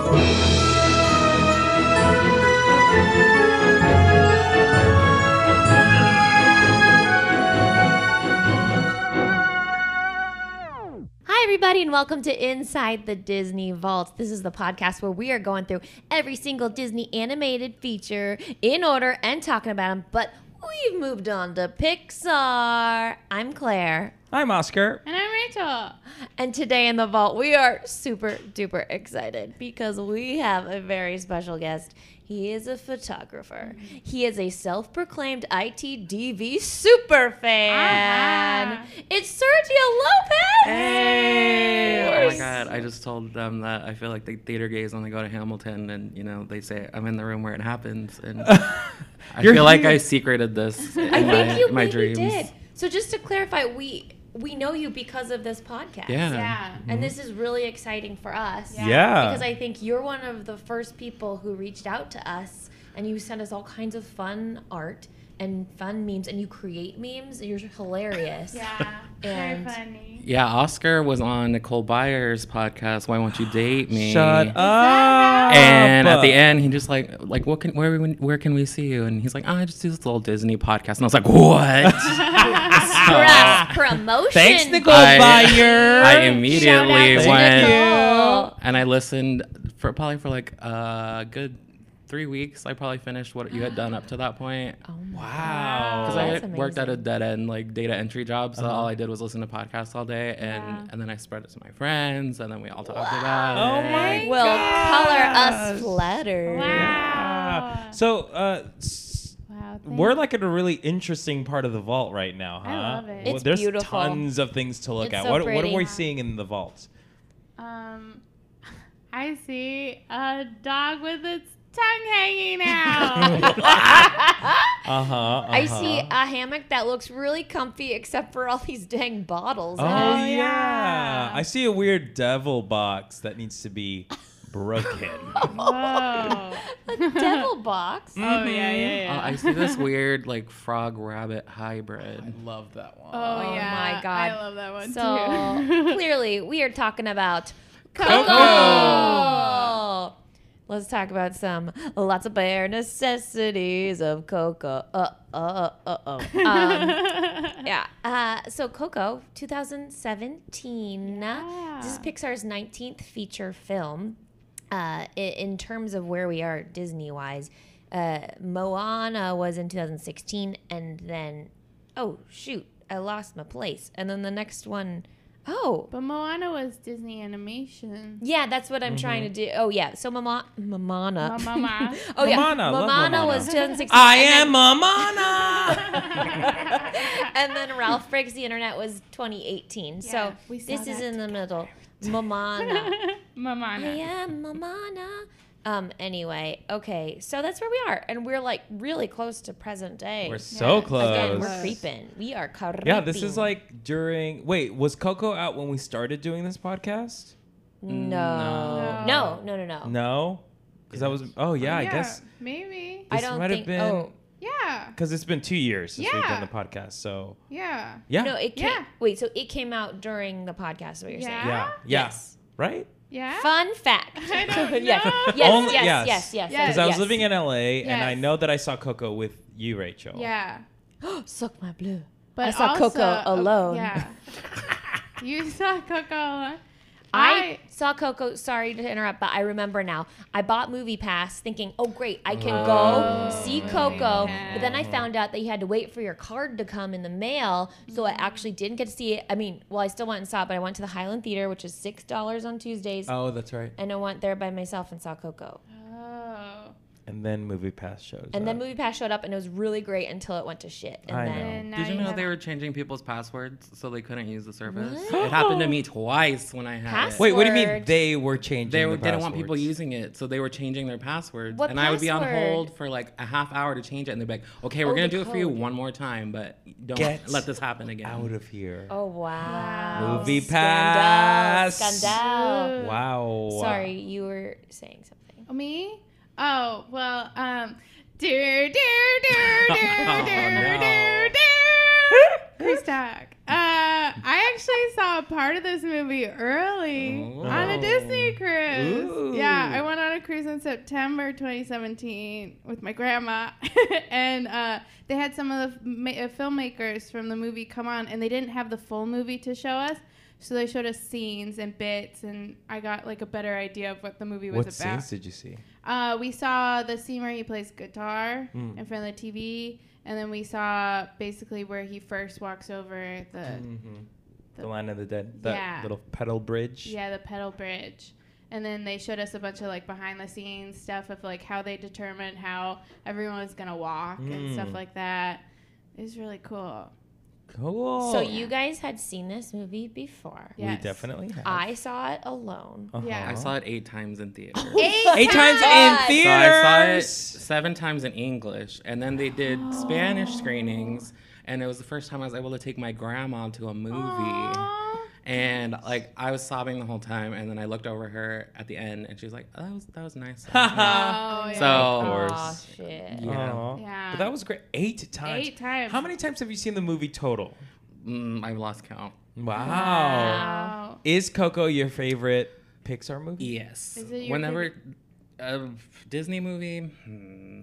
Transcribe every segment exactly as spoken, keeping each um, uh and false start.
everybody, and welcome to Inside the Disney Vault. This is the podcast where we are going through every single Disney animated feature in order and talking about them, but we've moved on to Pixar. I'm Claire. I'm Oscar. And I'm Rachel. And today in the vault, we are super duper excited because we have a very special guest. He is a photographer. Mm-hmm. He is a self-proclaimed I T D V super fan. Uh-huh. It's Sergio Lopez. Hey! Oh my God! I just told them that I feel like the theater gays only go to Hamilton, and you know they say I'm in the room where it happens, and I feel like I secreted this in I my, think you my maybe dreams. did. So just to clarify, we. We know you because of this podcast. Yeah. yeah. And mm-hmm. this is really exciting for us. Yeah. yeah. Because I think you're one of the first people who reached out to us and you sent us all kinds of fun art and fun memes and you create memes. You're hilarious. Yeah. And very funny. Yeah, Oscar was on Nicole Byers' podcast, Why Won't You Date Me? Shut up. And at the end, he just like, like, what can, where, where can we see you? And he's like, oh, I just do this little Disney podcast. And I was like, what? Cross promotion. Thanks, Nicole I, Byers. I immediately Shout out to went Nicole. and I listened for probably for like a good three weeks. I probably finished what you had done up to that point. Oh my Wow. Because That's I worked at a amazing. dead end like data entry job, so Uh-huh. all I did was listen to podcasts all day, and Yeah. and then I spread it to my friends, and then we all talked Wow. about Oh it. my Well, gosh. color us flattered. Wow. Yeah. So, uh, s- Wow. we're like in a really interesting part of the vault right now, huh? I love it. It's There's beautiful. tons of things to look It's at. so what, what are pretty. we seeing in the vault? Um, I see a dog with its tongue hanging out. Uh-huh, uh-huh. I see a hammock that looks really comfy except for all these dang bottles. Oh, in it. yeah. yeah. I see a weird devil box that needs to be broken. Whoa. A devil box. Oh, yeah, yeah, Uh, yeah. I see this weird like frog rabbit hybrid. love that one. Oh, Oh yeah. my God. I love that one, So too. clearly, we are talking about Coco. Coco. Let's talk about some lots of bare necessities of Coco. Uh, uh, uh, uh, um, yeah. Uh, so Coco, twenty seventeen. Yeah. This is Pixar's nineteenth feature film. Uh, in, in terms of where we are Disney-wise, uh, Moana was in two thousand sixteen, and then, oh shoot, I lost my place. And then the next one, oh. But Moana was Disney animation. Yeah, that's what I'm Mm-hmm. trying to do. Oh, yeah. So Mama, Mamana. Mama. oh, yeah. Mamana, love Mamana Mamana. was twenty sixteen. I and am Mamana! then, and then Ralph Breaks the Internet was twenty eighteen. Yeah, so we saw this is that in the middle. Mamana. Mamana. I am Mamana. Um. Anyway, okay. So that's where we are. And we're like really close to present day. We're so Yeah. close. Again, we're Close. creeping. We are creeping. Yeah, this is like during. Wait, was Coco out when we started doing this podcast? No. No, No. no, no, no. No, because I was. Oh yeah, I guess Maybe. I this don't might have think. been- Oh. Yeah. because it's been two years since we've done Yeah. the podcast. So Yeah. yeah, No, it came. Yeah. Wait, so it came out during the podcast, is what you're Yeah. saying? yeah, yeah, Yes. right? Yeah. Fun fact. I don't yes, know. yes, Only- yes, yes. yes, yes, Yes. Because I was yes. living in L A and I Yes. know that I saw Coco with you, Rachel. Yeah. Suck my blue. But I saw also, Coco oh, alone. Yeah. You saw Coco alone. I saw Coco. Sorry to interrupt, but I remember now. I bought Movie Pass thinking, oh, great, I can go see Coco. But then I found out that you had to wait for your card to come in the mail. So I actually didn't get to see it. I mean, well, I still went and saw it, but I went to the Highland Theater, which is six dollars on Tuesdays. Oh, that's right. And I went there by myself and saw Coco. Oh. And then Movie Pass shows. And then up. Movie Pass showed up, and it was really great until it went to shit. And I then, know. And now Did you know have- they were changing people's passwords so they couldn't use the service? What? It happened to me twice when I had Pass- it. Wait, what do you mean Password. they were changing? They the were, didn't want people passwords? using it, so they were changing their passwords. What and I would be on password? hold for like a half hour to change it, and they'd be like, "Okay, we're Oh, gonna the do it for you code. one more time, but don't Get let this happen again." Out of here. Oh, wow. Movie Scandal. Pass. Scandal. Wow. Sorry, you were saying something. Oh, me? Oh, well, um, do, do, do, do, do, Oh, no. do, do. Chris Talk. Uh, I actually saw a part of this movie early Oh. on a Disney cruise. Ooh. Yeah, I went on a cruise in September twenty seventeen with my grandma, and uh, they had some of the ma- uh, filmmakers from the movie come on, and they didn't have the full movie to show us, so they showed us scenes and bits, and I got like a better idea of what the movie was What about. scenes did you see? Uh, we saw the scene where he plays guitar Mm. in front of the T V, and then we saw basically where he first walks over the Mm-hmm. the- The Line of the Dead. That Yeah. little pedal bridge. yeah the pedal bridge, and then they showed us a bunch of like behind the scenes stuff of like how they determined how everyone was gonna walk and stuff Mm. like that. It was really cool. Cool. So you guys had seen this movie before. Yeah. We definitely have. I saw it alone. Uh-huh. Yeah. I saw it eight times in theater. Eight times in God. theaters. So I saw it seven times in English, and then they did Spanish screenings, and it was the first time I was able to take my grandma to a movie. Aw. And like I was sobbing the whole time, and then I looked over her at the end, and she was like, oh, "That was that was nice." Oh, yeah. So- Of Oh course. shit. Yeah. Aw. Yeah. But that was great. Eight times. Eight times. How many times have you seen the movie total? Mm, I've lost count. Wow. Wow. Is Coco your favorite Pixar movie? Yes. Is it your Whenever a Disney movie, hmm,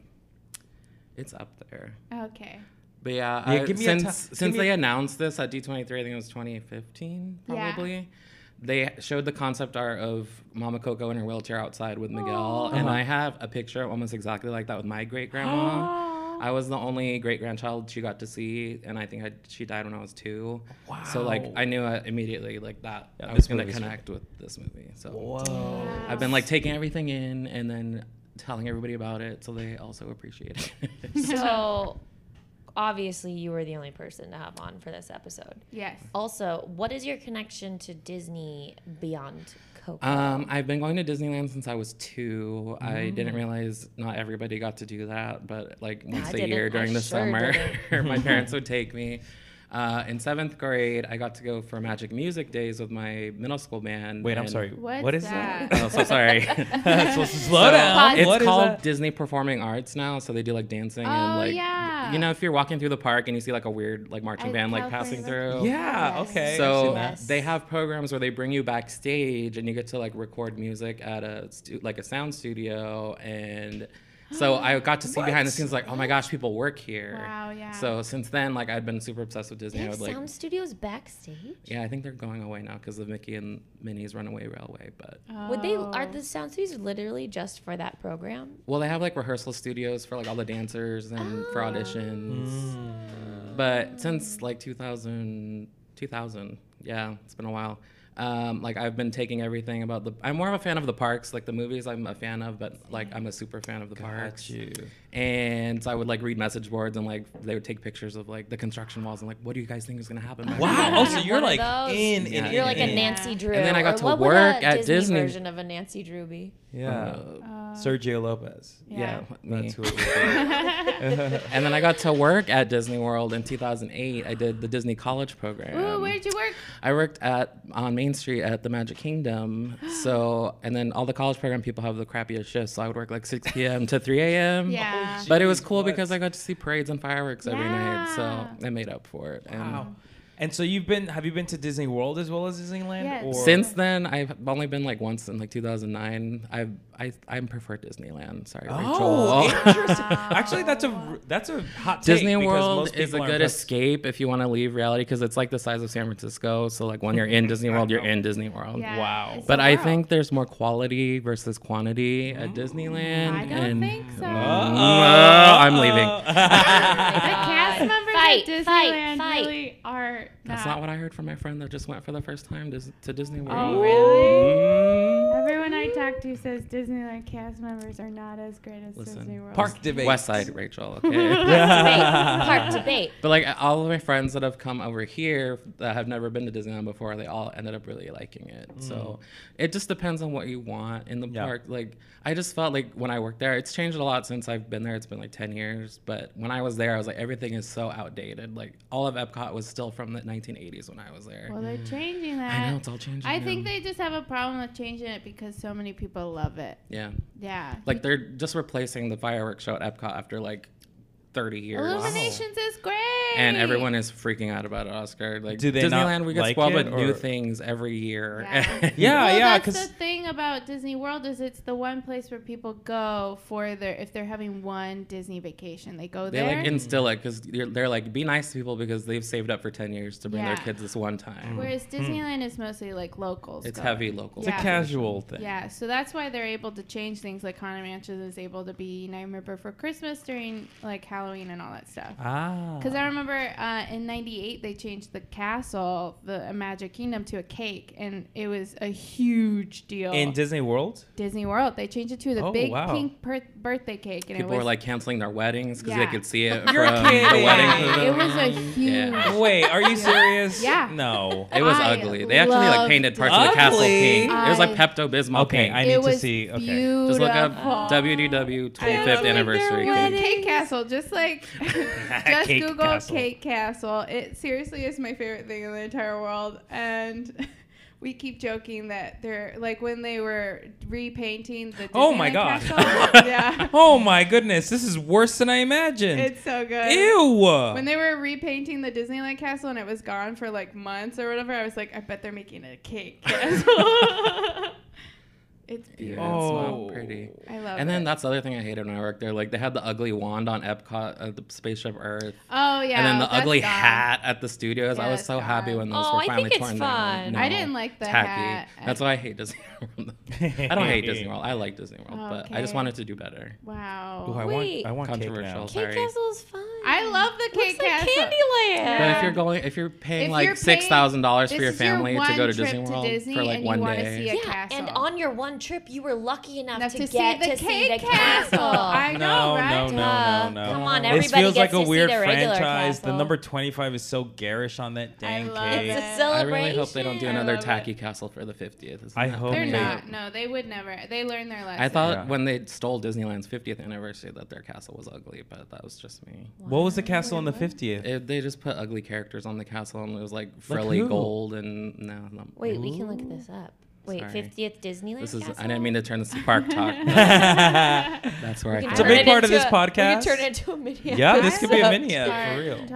it's up there. Okay. But yeah, Yeah, I- give me a since ti- give since me they a- announced this at D twenty-three, I think it was twenty fifteen, Yeah. probably. They showed the concept art of Mama Coco in her wheelchair outside with Miguel, and Uh-huh. I have a picture almost exactly like that with my great grandma. I was the only great grandchild she got to see, and I think I, she died when I was two. So like Wow. I knew uh, immediately like that Yeah, I this was gonna movie's connect with this movie. So Whoa. I've been like taking everything in and then telling everybody about it, so they also appreciate it. So obviously you were the only person to have on for this episode. Yes. Also, what is your connection to Disney beyond Coco? Um, I've been going to Disneyland since I was two. I Mm. didn't realize not everybody got to do that, but like once a didn't. year I during the sure summer, didn't. my parents would take me. Uh, in seventh grade, I got to go for Magic Music Days with my middle school band. Wait, I'm and- sorry. What's what is that? that? Oh, so sorry. So slow So, down. It's What is called that? Disney Performing Arts now, so they do like dancing Oh, and like yeah. you know if you're walking through the park and you see like a weird like marching I band like love passing California. through. Yeah. Yes. Okay. I've So seen that. Yes. they have programs where they bring you backstage and you get to like record music at a stu- like a sound studio, and so I got to see behind the What? scenes like, oh my gosh, people work here. Wow, yeah. So since then, like I'd been super obsessed with Disney. They I have would like, sound studios backstage? yeah, I think they're going away now because of Mickey and Minnie's Runaway Railway. But Would they Oh. are the sound studios literally just for that program? well, they have like rehearsal studios for like all the dancers and for Oh. auditions. Mm. But since like two thousand, two thousand, yeah, it's been a while. Um, like I've been taking everything about the. I'm more of a fan of the parks, like the movies. I'm a fan of, but like I'm a super fan of the parks. Got you. And so I would like read message boards and like they would take pictures of like the construction walls and like, what do you guys think is gonna happen? next?" Wow. Oh, so You're you're one of like those. in, in, Yeah. in, You're like a in. Nancy Drew. And then I got or to what would work a at Disney Disney. version of a Nancy Drew be? Yeah. Uh, Sergio Lopez. Yeah, me. That's who it was. And then I got to work at Disney World in two thousand eight. I did the Disney College program. Ooh, where'd you work? I worked at on Main Street at the Magic Kingdom. So, and then all the college program people have the crappiest shifts. So I would work like six p.m. to three a.m. Yeah. But it was Jeez, cool what? because I got to see parades and fireworks every night. So Yeah. I made up for it. And Wow. And so you've been, have you been to Disney World as well as Disneyland? Yes. Or? since then, I've only been like once in like two thousand nine. I I I prefer Disneyland. Sorry, Oh, Rachel. interesting. Actually, that's a that's a hot take Disney because World most is a people aren't good impressed. escape if you want to leave reality because it's like the size of San Francisco. So like when you're in Disney World, you're in Disney World. Yeah, Wow. it's But the I world. think there's more quality versus quantity at Disneyland. I don't and think so. Uh, I'm leaving. The cast members Fight, at fight, Disneyland fight. really are That's not what I heard from my friend that just went for the first time Dis- to Disney World. Oh, really? Mm. Everyone I talk to says Disneyland cast members are not as great as Listen, Disney World. Park debate. West Side, Rachel. Okay. Debate. Park debate. But like all of my friends that have come over here that have never been to Disneyland before, they all ended up really liking it. So it just depends on what you want in the Yeah. park. Like I just felt like when I worked there, it's changed a lot since I've been there. It's been like ten years. But when I was there, I was like, everything is so outdated. Like all of Epcot was still from the nineteen eighties when I was there. Well, they're changing that. I know it's all changing. I now. think they just have a problem with changing it because so many people love it. Yeah. Yeah. Like they're just replacing the fireworks show at Epcot after like thirty years. Illuminations is great. and everyone is freaking out about it, Oscar. Like Do they not Disneyland, we get like spoiled it, with new or- things every year. Yeah. Yeah, well, yeah, that's 'cause- the thing about Disney World is it's the one place where people go for their if they're having one Disney vacation, they go They there. like instill it because they're like, be nice to people because they've saved up for ten years to bring Yeah. their kids this one time. Whereas Disneyland is mostly like locals. It's go. heavy local. It's a Yeah. casual thing. Yeah, so that's why they're able to change things. Like Haunted Mansion is able to be Nightmare Before Christmas during like Halloween and all that stuff. Ah. Because I remember uh, in ninety-eight they changed the castle, the uh, Magic Kingdom, to a cake, and it was a huge deal. In Disney World? Disney World, they changed it to the Oh, big wow. pink per- birthday cake, and People it was were like canceling their weddings because Yeah. they could see it You're from the kidding. wedding. yeah, photo. it was a huge. Yeah. Wait, are you serious? Yeah. No. It was I ugly. They actually like loved painted parts it. of the castle Ugly? pink. It was like I- Pepto Bismol Okay, pink. I it need to was see. Okay. beautiful. Just look up W D W twenty-fifth I anniversary love cake. their Cake Castle, just like just Cake Google Castle. Cake Castle. It seriously is my favorite thing in the entire world, and we keep joking that they're like when they were repainting the Disneyland Oh my God. Castle. Yeah, Oh my goodness, this is worse than I imagined. it's so good. Ew. When they were repainting the Disneyland Castle and it was gone for like months or whatever, I was like, I bet they're making it a cake castle. It's Yeah, beautiful. it's Oh. so pretty. I love And it. then that's the other thing I hated when I worked there. Like they had the ugly wand on Epcot at the Spaceship Earth. Oh yeah. and then the that's ugly gone. hat at the studios. Yeah, I was that's so happy gone. when those Oh, were I finally think it's torn fun. down. I didn't like the tacky. hat. That's why I hate Disney World. I don't hate Disney World. I like Disney World, but I just Okay. wanted to do better. Wow. Ooh, I Wait. want I want cake Controversial. now. Cake Sorry. Castle is fun. I love the Looks Cake like Castle. Candyland. But if Yeah. you're going, if you're paying If like you're six thousand dollars for this your is your family to one go to trip Disney to World Disney for like and you one wanna day, see a Yeah, castle. and on your one trip, you were lucky enough, Enough to, to see get the to see Cake the Castle. castle. I know, No, right? no, no, Uh, no, no. Come on, This everybody This feels gets like to a weird see the regular franchise. The castle. number twenty-five is so garish on that dang love cake. it. It's a I celebration. really hope they don't do I another love tacky it. castle for the fiftieth. Isn't I that hope They're they- funny? not. No, they would never. They learned their lesson. I thought Yeah. when they stole Disneyland's fiftieth anniversary that their castle was ugly, but that was just me. What was the castle on the fiftieth? It, they just put ugly characters on the castle and it was like frilly who? gold and no, no. Wait, we can look this up. Wait, Sorry. fiftieth Disneyland This is castle? I didn't mean to turn this to park talk. but That's where I We can It's a turn big it part of into this a- We podcast. can turn it into a mini Yeah, this could be a episode. mini ep for real.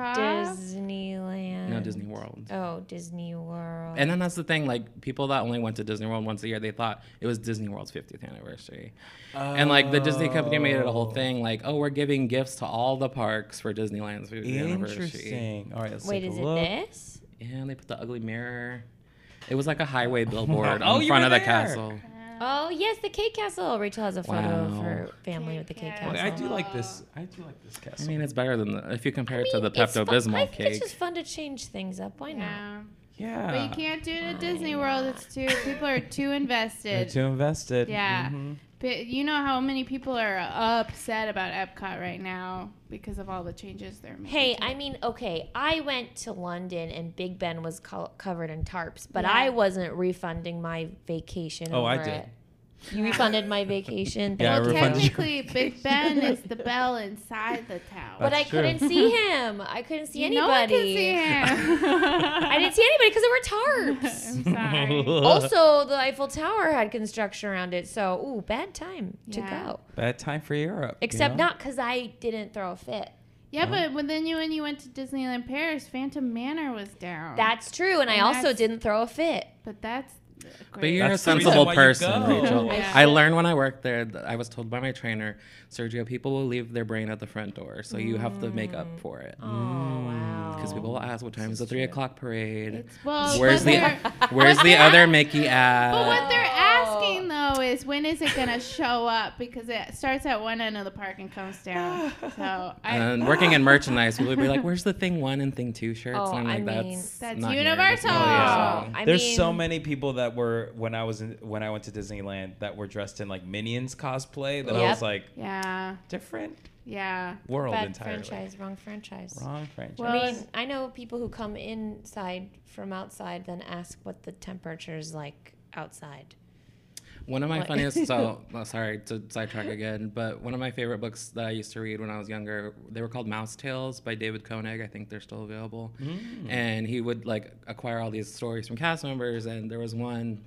Disneyland. No, Disney World. Oh, Disney World. And then that's the thing, like people that only went to Disney World once a year, they thought it was Disney World's fiftieth anniversary. And like the Disney company made it a whole thing, like, oh, we're giving gifts to all the parks for Disneyland's fiftieth anniversary. Interesting. All right, let's Wait, take is a it look. this? Yeah, and they put the ugly mirror. It was like a highway billboard Oh, on you front were of the there. castle. Oh, yes, the Cake Castle. Rachel has a photo of Wow. her family with the Cake Cake Castle. Castle. Wait, I do like this. I do like this I castle. mean, it's better than the if you compare it to the I mean, it's Pepto fun- I Bismol think cake. it's just fun to change things up. Why not? Yeah. yeah. But you can't do it at Disney Why World. not? It's too. People are too They're invested. too invested. Yeah. Mhm. But you know how many people are upset about Epcot right now because of all the changes they're making. Hey, I mean, okay, I went to London and Big Ben was co- covered in tarps, but Yeah. I wasn't refunding my vacation. Oh, I over did. it. You refunded my vacation. Yeah, I Thank well, you. refunded you. technically, Big Ben is the bell inside the tower. But I That's true. couldn't see him. I couldn't see No one anybody. can see him. I didn't see anybody because there were tarps. I'm sorry. Also, the Eiffel Tower had construction around it, so ooh, bad time to Yeah. go. Bad time for Europe. you Except know? not because I didn't throw a fit. Yeah, but when then you when you went to Disneyland Paris, Phantom Manor was down. That's true, and I And also that's- didn't throw a fit. but that's But great. you're That's a the reason sensible why you person, go. Rachel. Yeah. I learned when I worked there. th- I was told by my trainer, Sergio, people will leave their brain at the front door, so you have to make up for it. Oh wow! Because people will ask, "What time is the three o'clock parade? It's, well, Where's what the they're- Where's the other Mickey at?" But what they're Oh. asking though is when is it gonna show up? Because it starts at one end of the park and comes down. So I, And working in merchandise, people would be like, "Where's the thing one and thing two shirts?" Oh, and I'm I like, mean, "That's That's not here. Universal. That's Oh, I There's mean, so many people that were when I was in, when I went to Disneyland that were dressed in like Minions cosplay that I Yep. was like yeah, different yeah. world bad entirely. franchise, wrong franchise. Wrong franchise. Well, I mean, I know people who come inside from outside, then ask what the temperature is like outside. One of my What? funniest, so oh, sorry to sidetrack again, but one of my favorite books that I used to read when I was younger, they were called Mouse Tales by David Koenig. I think they're still available. Mm. And he would like acquire all these stories from cast members, and there was one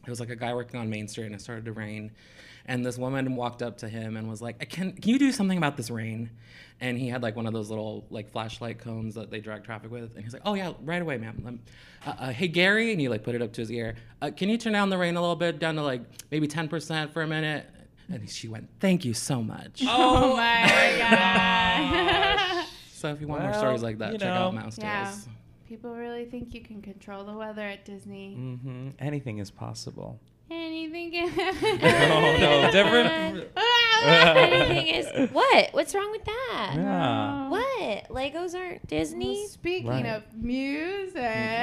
it was like a guy working on Main Street, and it started to rain. And this woman walked up to him and was like, can, can you do something about this rain? And he had like one of those little like flashlight cones that they drag traffic with. And he's like, oh yeah, right away, ma'am. Um, uh, uh, hey, Gary, and he like put it up to his ear. Uh, can you turn down the rain a little bit, down to like maybe ten percent for a minute? And she went, thank you so much. Oh my god. So if you want Well, more stories like that, you check know. out Mouse Yeah. Tales. People really think you can control the weather at Disney. Mm-hmm. Anything is possible. Anything can happen. Oh no, different. Anything is what? What's wrong with that? Yeah. What? Legos aren't Disney? Well, speaking Right. of music.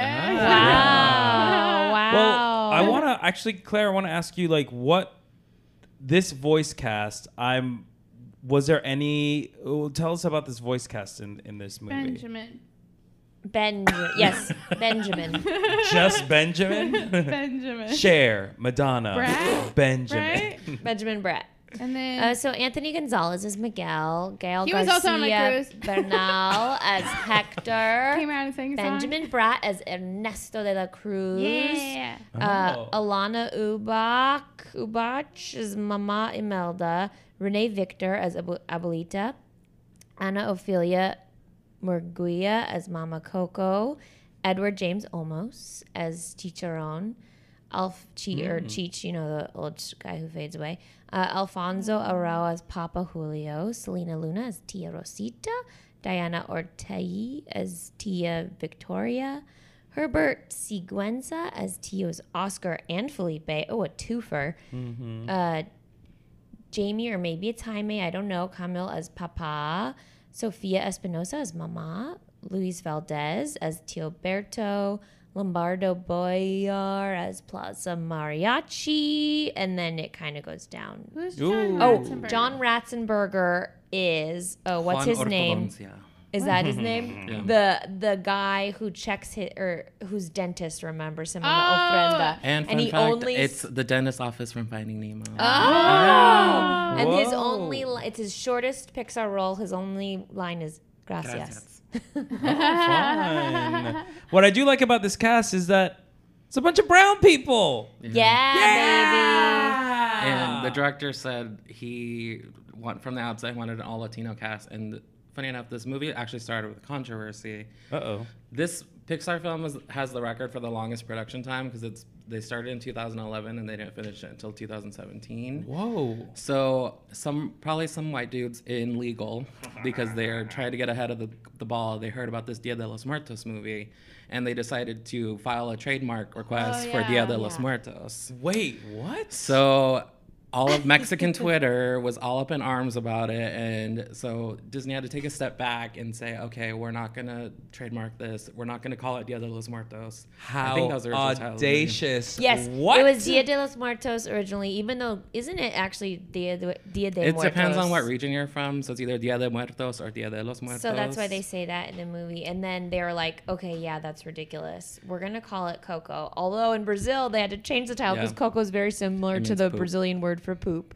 Wow. Wow. Well, I want to actually, Claire, I want to ask you, like, what this voice cast. I'm. Was there any? Oh, tell us about this voice cast in in this movie. Benjamin. Benjamin. Yes, Benjamin. Just Benjamin. Benjamin. Cher, Madonna, Brad? Benjamin. Right? Benjamin Bratt. And then Uh, so Anthony Gonzalez is Miguel. Gail He was Garcia also on my cruise. Bernal as Hector. came out and sang a song. Benjamin Bratt as Ernesto de la Cruz. Yeah. Uh, Oh. Alana Ubach, Ubach as Mama Imelda. Renee Victor as Abu- Abuelita. Ana Ophelia Murguia as Mama Coco. Edward James Olmos as Chicharron. Alf Cheech, or Cheech, you know, the old guy who fades away. Uh, Alfonso Arau as Papa Julio. Selena Luna as Tia Rosita. Diana Ortega as Tia Victoria. Herbert Siguenza as Tio's Oscar and Felipe. Oh, a twofer. Uh, Jamie, or maybe it's Jaime, I don't know. Camille as Papa. Sofia Espinosa as Mama. Luis Valdez as Tio Berto. Lombardo Boyar as Plaza Mariachi. And then it kind of goes down. Who's Ooh. John Oh, Ratzenberger? John Ratzenberger is, oh, what's Juan his name? Ortodoncia. Is that his name? Yeah. The the guy who checks his, or whose dentist remembers him on the Oh. ofrenda. And fun he fact, only it's the dentist office from Finding Nemo. Oh, and his Whoa. only li- it's his shortest Pixar role. His only line is gracias. Gracias. Fun. What I do like about this cast is that it's a bunch of brown people. Yeah, And the director said he want from the outside wanted an all Latino cast. And funny enough, this movie actually started with controversy. Uh oh. This Pixar film is, has the record for the longest production time because it's they started in two thousand eleven and they didn't finish it until two thousand seventeen. Whoa. So some probably some white dudes in legal because they're trying to get ahead of the, the ball. They heard about this Dia de los Muertos movie, and they decided to file a trademark request Oh, for yeah, Dia de los yeah. Muertos. Wait, what? So all of Mexican Twitter was all up in arms about it, and so Disney had to take a step back and say, okay, we're not gonna trademark this. We're not gonna call it Dia de los Muertos. How I think that was the original title of the movie. audacious. yes. What? It was Dia de los Muertos originally, even though isn't it actually Dia de, Dia de It Muertos? depends on what region you're from, so it's either Dia de Muertos or Dia de los Muertos. So that's why they say that in the movie. And then they were like, okay, yeah, that's ridiculous. We're going to call it Coco. Although in Brazil, they had to change the title because Yeah. Coco is very similar It to means the poop. Brazilian word for poop.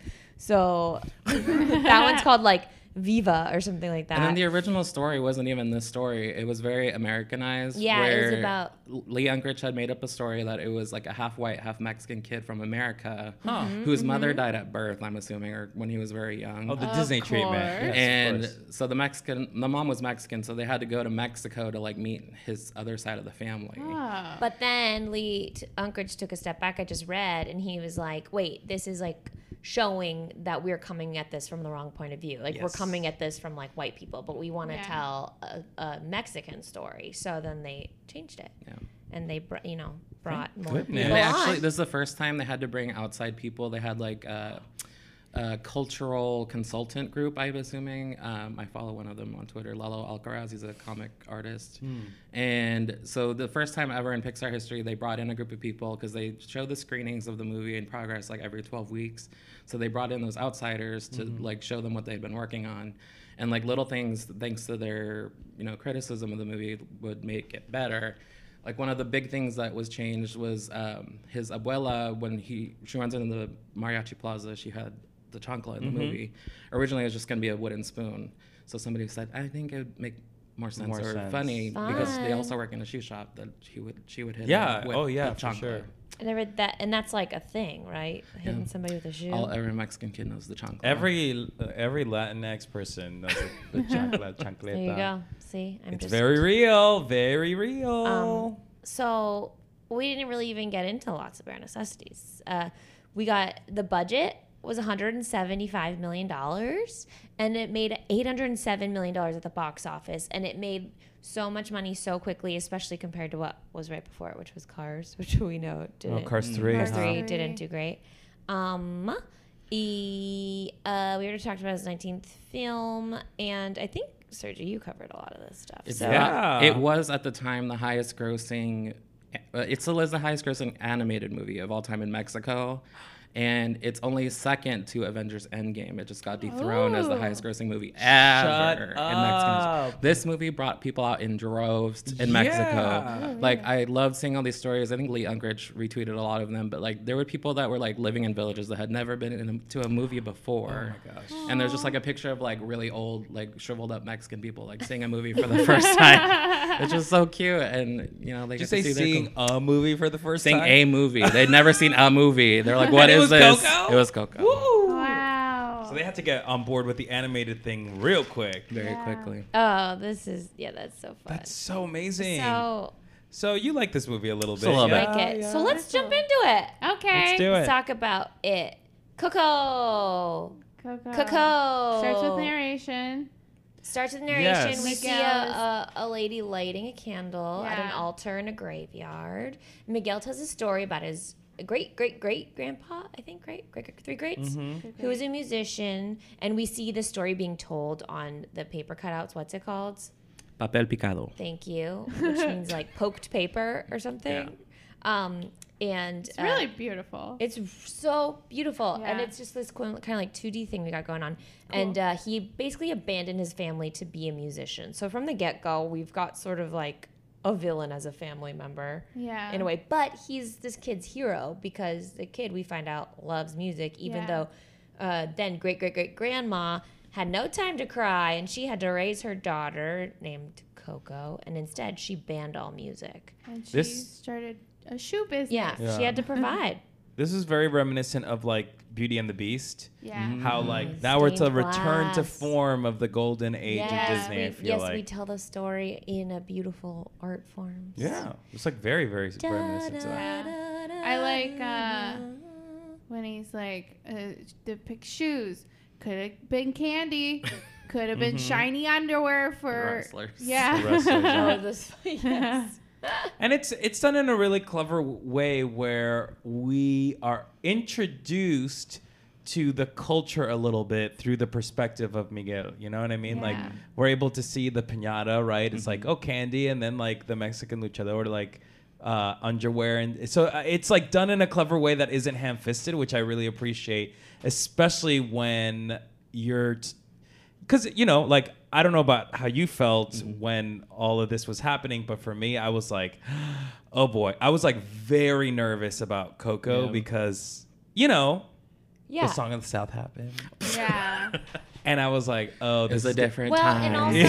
So that one's called like Viva or something like that. And then the original story wasn't even this story. It was very Americanized. Yeah, it was where about- Lee Unkrich had made up a story that it was like a half white, half Mexican kid from America Huh. whose mother died at birth, I'm assuming, or when he was very young. Oh, the Of Disney treatment. course. Yes, of and course. so the Mexican, the mom was Mexican, so they had to go to Mexico to like meet his other side of the family. Oh. But then Lee T- Unkrich took a step back. I just read, and he was like, "Wait, this is like showing that we're coming at this from the wrong point of view. Like we're Yes. coming at this from like white people, but we want to Yeah. tell a, a Mexican story." So then they changed it, Yeah. and they br- you know brought more goodness. people And they on. actually, this is the first time they had to bring outside people. They had like a, a cultural consultant group, I'm assuming. Um, I follow one of them on Twitter, Lalo Alcaraz. He's a comic artist. And so the first time ever in Pixar history, they brought in a group of people because they show the screenings of the movie in progress like every twelve weeks. So they brought in those outsiders to like show them what they'd been working on. And like little things, thanks to their, you know, criticism of the movie would make it better. Like one of the big things that was changed was um, his abuela, when he she runs into the Mariachi Plaza, she had the chancla in the movie. Originally, it was just going to be a wooden spoon. So somebody said, I think it would make more sense More or sense. funny because they Fun. also work in a shoe shop that she would she would hit. Yeah. him with, Oh, yeah, with for chocolate. sure. I never that, and that's like a thing, right? Hitting Yeah. somebody with a shoe. All every Mexican kid knows the chancla. Every uh, every Latinx person knows the, the chancla, chancleta. there you go. See, I'm It's just very real, very real. Um, so we didn't really even get into lots of bare necessities. Uh, we got the budget was one hundred seventy-five million dollars, and it made eight hundred seven million dollars at the box office, and it made so much money so quickly, especially compared to what was right before it, which was Cars, which we know didn't. oh, Cars three. Cars huh? three Three. didn't do great. Um, e, uh, we already talked about his nineteenth film, and I think Sergio, you covered a lot of this stuff. It's so Yeah. It was at the time the highest grossing. Uh, it still is the highest grossing animated movie of all time in Mexico. And it's only second to Avengers Endgame. It just got dethroned as the Ooh. highest grossing movie ever in Mexico. up. This movie brought people out in droves in Yeah. Mexico. Like, I loved seeing all these stories. I think Lee Unkrich retweeted a lot of them. But, like, there were people that were, like, living in villages that had never been in a, to a movie before. Oh my gosh. And there's just, like, a picture of, like, really old, like, shriveled up Mexican people, like, seeing a movie for the first time. It's just so cute. And, you know, they Did get you to say see seeing their... a movie for the first Seeing time? a movie. They'd never seen a movie. They're like, what And it is was this? Coco? It was Coco. Woo! Wow. So they had to get on board with the animated thing real quick. Very Yeah. quickly. Oh, this is yeah, that's so fun. That's so amazing. so So you like this movie a little Just bit? a little I bit. like it. yeah. So let's jump into it. Okay. Let's do Let's it. talk about it. Coco. Coco. Coco. Starts with narration. Starts with narration. Yes. We see Miguel a, a, a lady lighting a candle at an Yeah. altar in a graveyard. Miguel tells a story about his great great great grandpa, I think, great great great- three greats, Mm-hmm. who was a musician, and we see the story being told on the paper cutouts. What's it called? Papel picado. Thank you, which means like poked paper or something. Um, and It's uh, really beautiful. it's so beautiful, and Yeah. it's just this kind of like two D thing we got going on. And uh, he basically abandoned his family to be a musician. So from the get go, we've got sort of like a villain as a family member yeah. in a way, but he's this kid's hero because the kid, we find out, loves music, even Yeah. though uh, then great great great grandma had no time to cry, and she had to raise her daughter named Coco, and instead she banned all music. And she This- started a shoe business. Yeah, Yeah. she had to provide. This is very reminiscent of like Beauty and the Beast. Yeah. How Mm. like now we're to Stained return to glass. form of the golden age yes, of Disney. we, I feel yes, like. we tell the story in a beautiful art form. Yeah, it's like very very Da, reminiscent to da, that. Yeah. da, I like, da, uh, da. When he's like, uh, to pick shoes. Could have been candy. Could have been Mhm. shiny underwear for. wrestlers. Yeah. The wrestlers, yeah. Oh, this, yes. And it's it's done in a really clever w- way where we are introduced to the culture a little bit through the perspective of Miguel. You know what I mean? Like Yeah. we're able to see the piñata, right? It's like oh candy, and then like the Mexican luchador like uh, underwear, and so uh, it's like done in a clever way that isn't ham-fisted, which I really appreciate, especially when you're. T- Because, you know, like, I don't know about how you felt Mm-hmm. when all of this was happening, but for me, I was like, oh boy. I was like very nervous about Coco Yeah. because, you know, Yeah. the Song of the South happened. Yeah. And I was like, oh, It this was a is different Well, time. and also,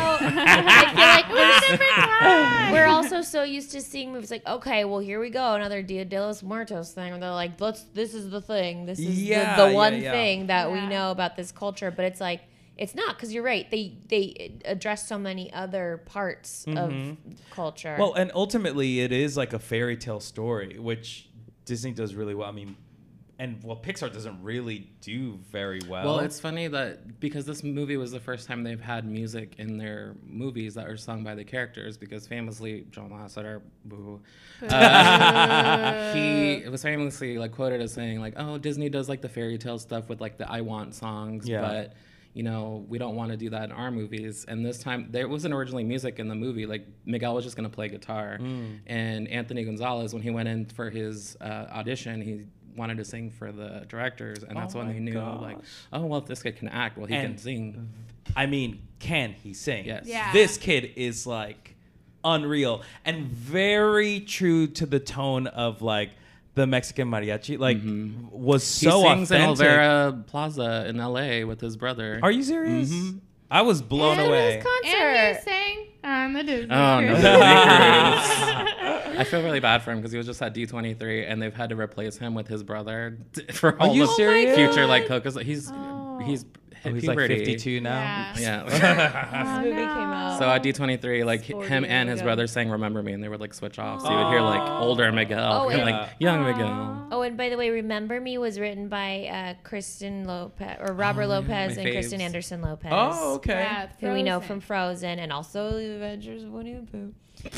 I feel like we're, Different we're also so used to seeing movies like, okay, well, here we go, another Dia de los Muertos thing. Where they're like, let's, this is the thing. This is Yeah, the, the yeah, one yeah. thing that we Yeah. know about this culture. But it's like, it's not, because you're right. They they address so many other parts Mhm. of culture. Well, and ultimately, it is like a fairy tale story, which Disney does really well. I mean, and well, Pixar doesn't really do very well. Well, it's funny that because this movie was the first time they've had music in their movies that are sung by the characters, because famously, John Lasseter, boo, uh, he was famously like quoted as saying like, "Oh, Disney does like the fairy tale stuff with like the I Want songs, Yeah. but you know we don't want to do that in our movies." And this time, there wasn't originally music in the movie. Like Miguel was just gonna play guitar, Mm. and Anthony Gonzalez, when he went in for his uh, audition, he wanted to sing for the directors, and that's Oh when my they knew like, gosh. oh well, if this kid can act, well he can And- sing. I mean, can he sing? Yes. Yeah. This kid is like unreal and very true to the tone of like the Mexican mariachi. Like was He so sings in authentic. Olvera Plaza in L A with his brother. Are you serious? Mhm. I was blown And away. his concert. And he sang On the Disney Oh, no. cruise. I feel really bad for him because he was just at D twenty-three and they've had to replace him with his brother t- for all you the serious? future like Coco's. He's Oh. he's Oh, hit he's like puberty. fifty-two now. Yeah. Yeah. Oh, movie no. came out. So at D twenty-three, like forty him and years his ago. brother sang "Remember Me," and they would like switch off. So you would hear like older Miguel Oh, and and- like young Miguel. Oh, and by the way, Remember Me was written by uh, Kristen Lopez or Robert Oh, yeah, Lopez my and Kristen faves. Anderson Lopez. Oh, okay. Yeah, Who we know Frozen. from Frozen and also The Adventures of Winnie the Pooh.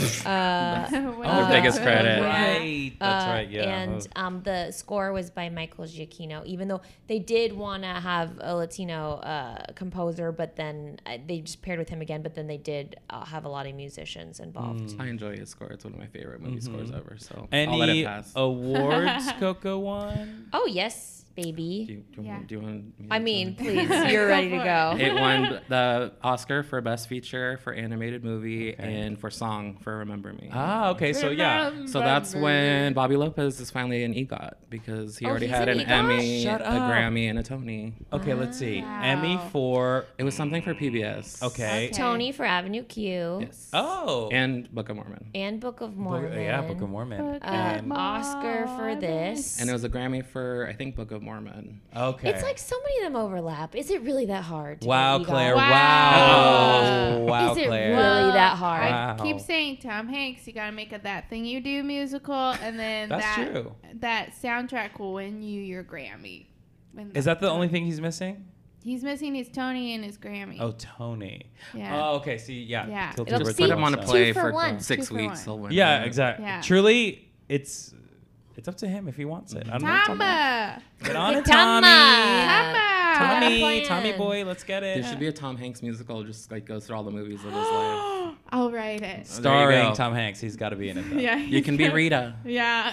Uh, Their biggest credit. Right. That's Uh, right. Yeah. And um, the score was by Michael Giacchino, even though they did want to have a Latino uh, composer, but then uh, they just paired with him again, but then they did uh, have a lot of musicians involved. I enjoy his score. It's one of my favorite movie scores ever. So Any I'll let it pass. awards Coco won? Oh, yes, do baby. you, do you Yeah. want, do you want me I to- mean, please, you're ready to go. It won the Oscar for Best Feature for Animated Movie Okay. and for Song for Remember Me. Ah, okay. So yeah. So that's when Bobby Lopez is finally an EGOT because he Oh, already he's had an an EGOT? Emmy, Shut a up. Grammy, and a Tony. Okay, let's see. Wow. Emmy for It was something for P B S. okay. Okay. Tony for Avenue Q Yes. Oh. And Book of Mormon. and Book of Book- Mormon. yeah, Book of Mormon. Book Uh, of And- Oscar for this. And it was a Grammy for I think Book of Mormon. Okay. It's like so many of them overlap. Is it really that hard? to Wow, get EGOT? Claire. Wow. Wow. Wow, Is it Claire. really that hard? Wow. I keep saying Tom Hanks, you gotta make a That Thing You Do musical, and then That's that true. that soundtrack will win you your Grammy. When Is that the only thing he's missing? He's missing his Tony and his Grammy. Oh, Tony. Yeah. Oh, okay. See, yeah. Yeah. Tilted It'll Just see- put him on a Two play for for, one. six Two for weeks. one. He'll win. Yeah, right? exactly. Yeah. Truly, it's it's up to him if he wants it. I don't know. Tommy. Tamba! Get on it, Tama. Tommy. Tamba! Tommy, Plan. Tommy boy, let's get There it. should be a Tom Hanks musical. Just like goes through all the movies of his life. I'll write it. Starring go. Tom Hanks. He's got to be in it. Though. Yeah. You can be Rita. Yeah.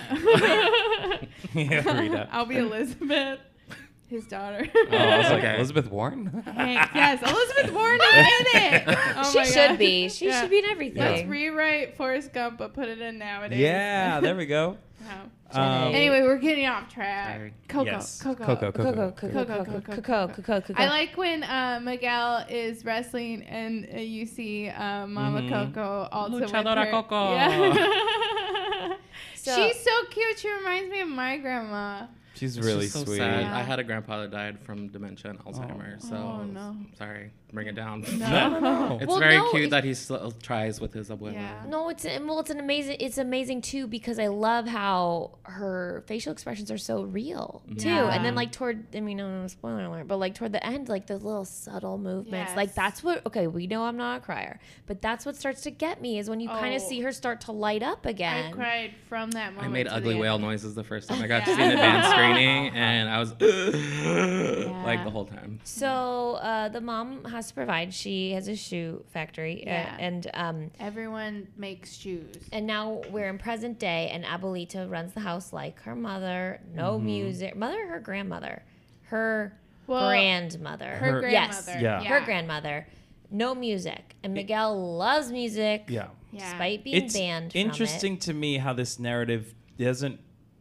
Yeah, Rita. I'll be Elizabeth, his daughter. Oh, I was like, Okay. Elizabeth Warren? Hank. Yes, Elizabeth Warren is in it. Oh She my should God. be. She Yeah. should be in Let's everything. rewrite Forrest Gump, but put it in nowadays. Yeah, there we go. Wow. Um, Anyway, we're getting off track. Sorry. Coco. yes. Coco. Coco. Coco, Coco. Coco, Coco, Coco, Coco, Coco, Coco, Coco. I like when uh, Miguel is wrestling and uh, you see uh, Mama Mhm. Coco also with Luchadora her. Coco. Yeah. So- She's so cute. She reminds me of my grandma. She's It's really just so sweet. sad. Yeah. I had a grandpa that died from dementia and Alzheimer's. So Oh, no. sorry, bring it down. No, no, no. It's Well, very no, cute it- that he still tries with his abuela. Yeah. No, it's well, it's an amazing. It's amazing too because I love how her facial expressions are so real too. Yeah. And then like toward, I mean, no, no spoiler alert, but like toward the end, like those little subtle movements, Yes. like that's what. Okay, we know I'm not a crier, but that's what starts to get me is when you kind Oh. of see her start to light up I again. cried from that moment. I made to ugly the whale end. noises the first time I got to Yeah. see an advanced screening, and I was like the whole time. So uh, the mom has to provide. She has a shoe factory, uh, Yeah. and um, Everyone makes shoes. and now we're in present day, and Abuelita runs the house like her mother. No Mm-hmm. music. Mother, or her grandmother, her Well, grandmother. Her, Her- Yes. grandmother. Yeah. Her grandmother. No music, and Miguel loves music. Yeah. Yeah. Despite being It's banned from interesting to me how this narrative doesn't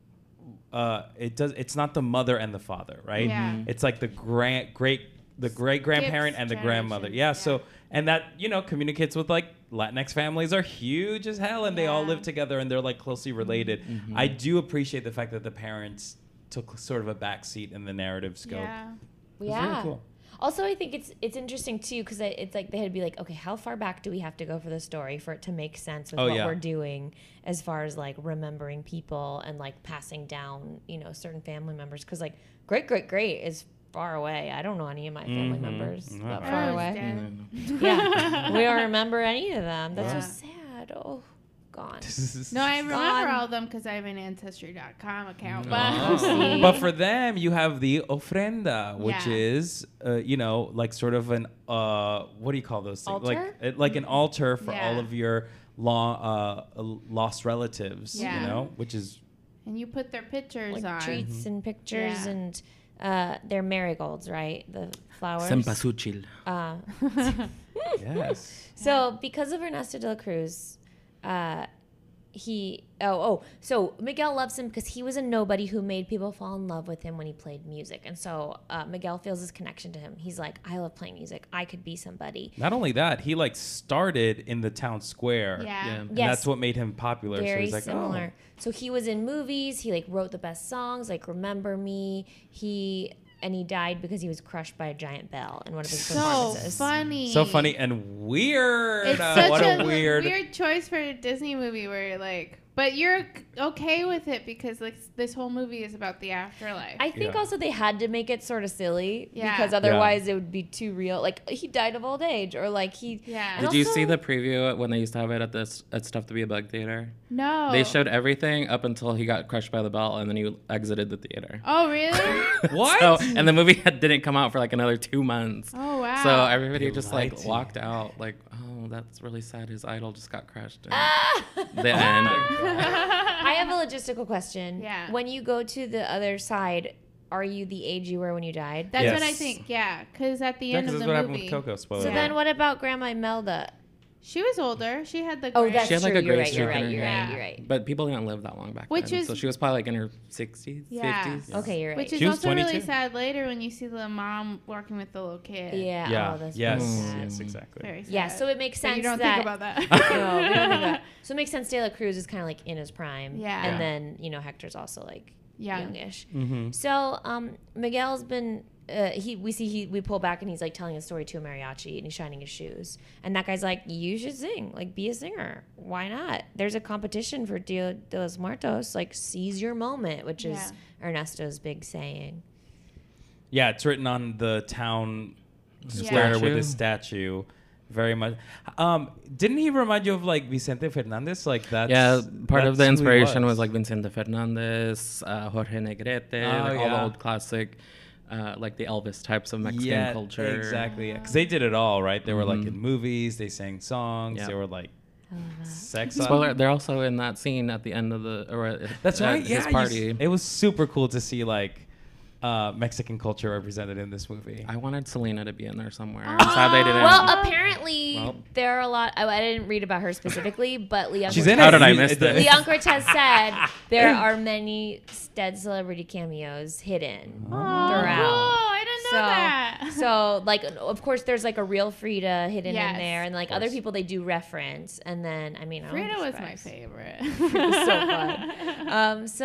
uh it does it's not the mother and the father, right? Yeah. Mhm. It's like the grand great the great grandparent and the grandmother. generation, Yeah, yeah. so and that, you know, communicates with like Latinx families are huge as hell and they all Yeah. live together and they're like closely related. I do appreciate the fact that the parents took sort of a back seat in the narrative scope. Yeah. it. It's Yeah. really cool. Also, I think it's it's interesting too because it's like they had to be like, okay, how far back do we have to go for the story for it to make sense with Oh, what yeah. we're doing as far as like remembering people and like passing down, you know, certain family members? Because like great, great, great is far away. I don't know any of my family Mhm. members Mhm. that Wow. far Ours away. dead. Yeah, we don't remember any of them. That's Yeah. so sad. Oh, gone. No, I remember Gone. all of them because I have an Ancestry dot com account. Oh. But But for them, you have the ofrenda, which Yeah. is, uh, you know, like sort of an, uh, what do you call those things? Like, Altar? it, like an altar for Yeah. all of your long, uh, lost relatives, Yeah. you know, which is, and you put their pictures Like on. treats and pictures Yeah. and uh, they're marigolds, right? The flowers. Cempasúchil. Uh, yes. So, because of Ernesto de la Cruz, uh, he oh oh so Miguel loves him because he was a nobody who made people fall in love with him when he played music, and so uh, Miguel feels his connection to him. He's like, I love playing music, I could be somebody. Not only that, he like started in the town square. Yeah. Yeah. And Yes. that's what made him popular. Very so he's like, similar. oh. So he was in movies. He like wrote the best songs, like Remember Me. He and he died because he was crushed by a giant bell in one of his So performances. funny. So funny and weird. It's Uh, such what a, a, weird. weird choice for a Disney movie where you're like, but you're okay with it because like this whole movie is about the afterlife. I think Yeah. also they had to make it sort of silly Yeah. because otherwise it would be too real. Like he died of old age, or like he. Yeah. and Did you also- see the preview when they used to have it at this at Stuff to Be a Bug Theater? no. They showed everything up until he got crushed by the bell, and then he exited the theater. Oh really? What? So, and the movie had, didn't come out for like another two months. Oh wow. So everybody They just lied like to walked out, like, oh, that's really sad. His idol just got crushed. And Ah! the end. I have a logistical question. Yeah. When you go to the other side, are you the age you were when you died? That's what I Yes. think. Yeah, because at the Yeah, end because of that's the what happened movie, with Coco. Spoiler. So Yeah. then, what about Grandma Imelda? she was older. She had the Oh, gray- that's She had like true. a You're gray right. You're streak in right. her You're hair. right. You're right. But people didn't live that long back Which then. is- so she was probably like in her sixties, Yeah. fifties. Okay, you're right. which is She was also really twenty-two. sad later when you see the mom working with the little kid. yeah. Yeah. Oh, that's yes. really Mm. sad. Yes. Exactly. Very sad. Yeah. So it makes But sense you don't that think about that. no, we don't think that. So it makes sense. De La Cruz is kind of like in his prime. Yeah. And Yeah. then you know Hector's also like Young. youngish. Mm-hmm. So um, Miguel's been. Uh, he we see he we pull back and he's like telling a story to a mariachi and he's shining his shoes and that guy's like, you should sing, like be a singer, why not? There's a competition for Dia de los Muertos, like seize your moment, which is Yeah. Ernesto's big saying. Yeah, it's written on the town square with his statue. Very much. Um, didn't he remind you of like Vicente Fernandez? Like that. Yeah, part of the that's who he inspiration was. like Vicente Fernandez, uh, Jorge Negrete, Oh, like all the yeah. old classic, uh, like the Elvis types of Mexican yeah, culture. Exactly. Because they did it all, right? They were like Mhm. in movies. They sang songs. Yeah. They were like I love that. sex. Spoiler: they're also in that scene at the end of the or at, That's at right. his Yeah, you party. s- it was super cool to see like uh, Mexican culture represented in this movie. I wanted Selena to be in there somewhere. I'm sad they didn't. Well, apparently Well. there are a lot. I, I didn't read about her specifically, but Leon She's Cortez, in How it. did I You- miss the- this? Leon Cortez said there are many dead celebrity cameos hidden Oh, throughout. cool. I didn't know So, that. so like, of course, there's like a real Frida hidden Yes, in there, and like other course. people they do reference, and then I mean, I Frida won't was my express. favorite. It was so fun. Um, so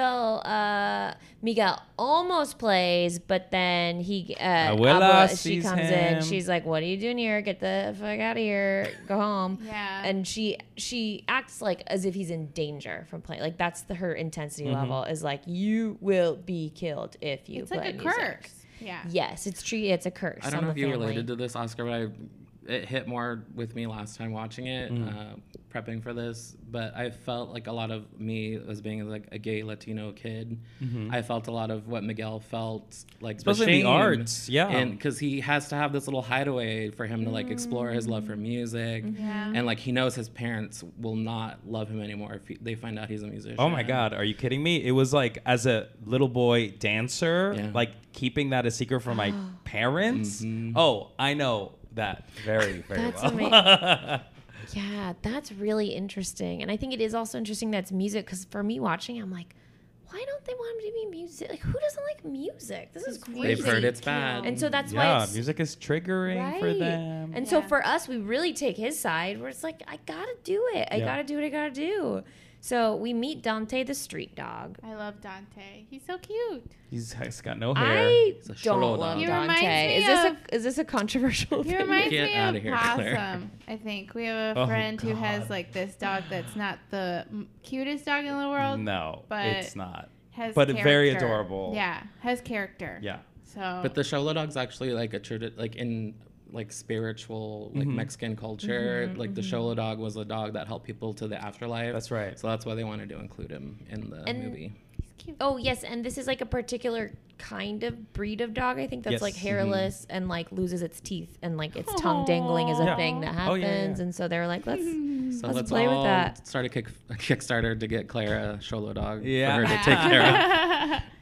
uh, Miguel almost plays, but then he, uh, Abuela Abua- she sees comes him. in. She's like, "What are you doing here? Get the fuck out of here! Go home." Yeah. And she she acts like as if he's in danger from playing. Like that's the her intensity Mm-hmm. level is like, you will be killed if you It's play like a music. curse. Yeah. Yes, it's true. It's a curse. I don't on know the if you family. related to this, Oscar, but I, it hit more with me last time watching it, Mm. uh, prepping for this. But I felt like a lot of me as being like a gay Latino kid. I felt a lot of what Miguel felt like, the Especially in the shame, arts, yeah. and because he has to have this little hideaway for him to like explore his love for music, Yeah. and like he knows his parents will not love him anymore if he, they find out he's a musician. Oh my God, are you kidding me? It was like as a little boy dancer, Yeah. like keeping that a secret from my parents. Oh, I know that very, very That's well. Yeah, that's really interesting. And I think it is also interesting that it's music because for me watching, I'm like, why don't they want him to be music? Like, who doesn't like music? This is crazy. They've heard it's bad. And so that's why yeah, it's music is triggering for right. them. And so Yeah. for us, we really take his side where it's like, I gotta do it. I Yeah. gotta do what I gotta do. So we meet Dante the street dog. I love Dante. He's so cute. He's, he's got no hair. I He's a don't cholo love dog. He reminds Dante. me Is this of- a is this a controversial He thing? reminds Get me outta of here, Claire. Possum. I think we have a Oh, friend who has God. like this dog that's not the m- cutest dog in the world. no, but it's not. Has But character. very adorable. Yeah, has character. Yeah. So. But the Sholo dog's actually like a tradi- like in like spiritual like Mhm. Mexican culture. Like the Sholo dog was a dog that helped people to the afterlife. That's right. So that's why they wanted to include him in the And- movie. he's cute. Oh yes, and this is like a particular kind of breed of dog. I think that's Yes. like Mhm. hairless and like loses its teeth and like its tongue dangling is a Aw. thing that Oh, happens. yeah, yeah. And so they're like, let's. So Let's let's, play with all that. start a kick a Kickstarter to get Claire a Sholo dog Yeah. for her to take care of.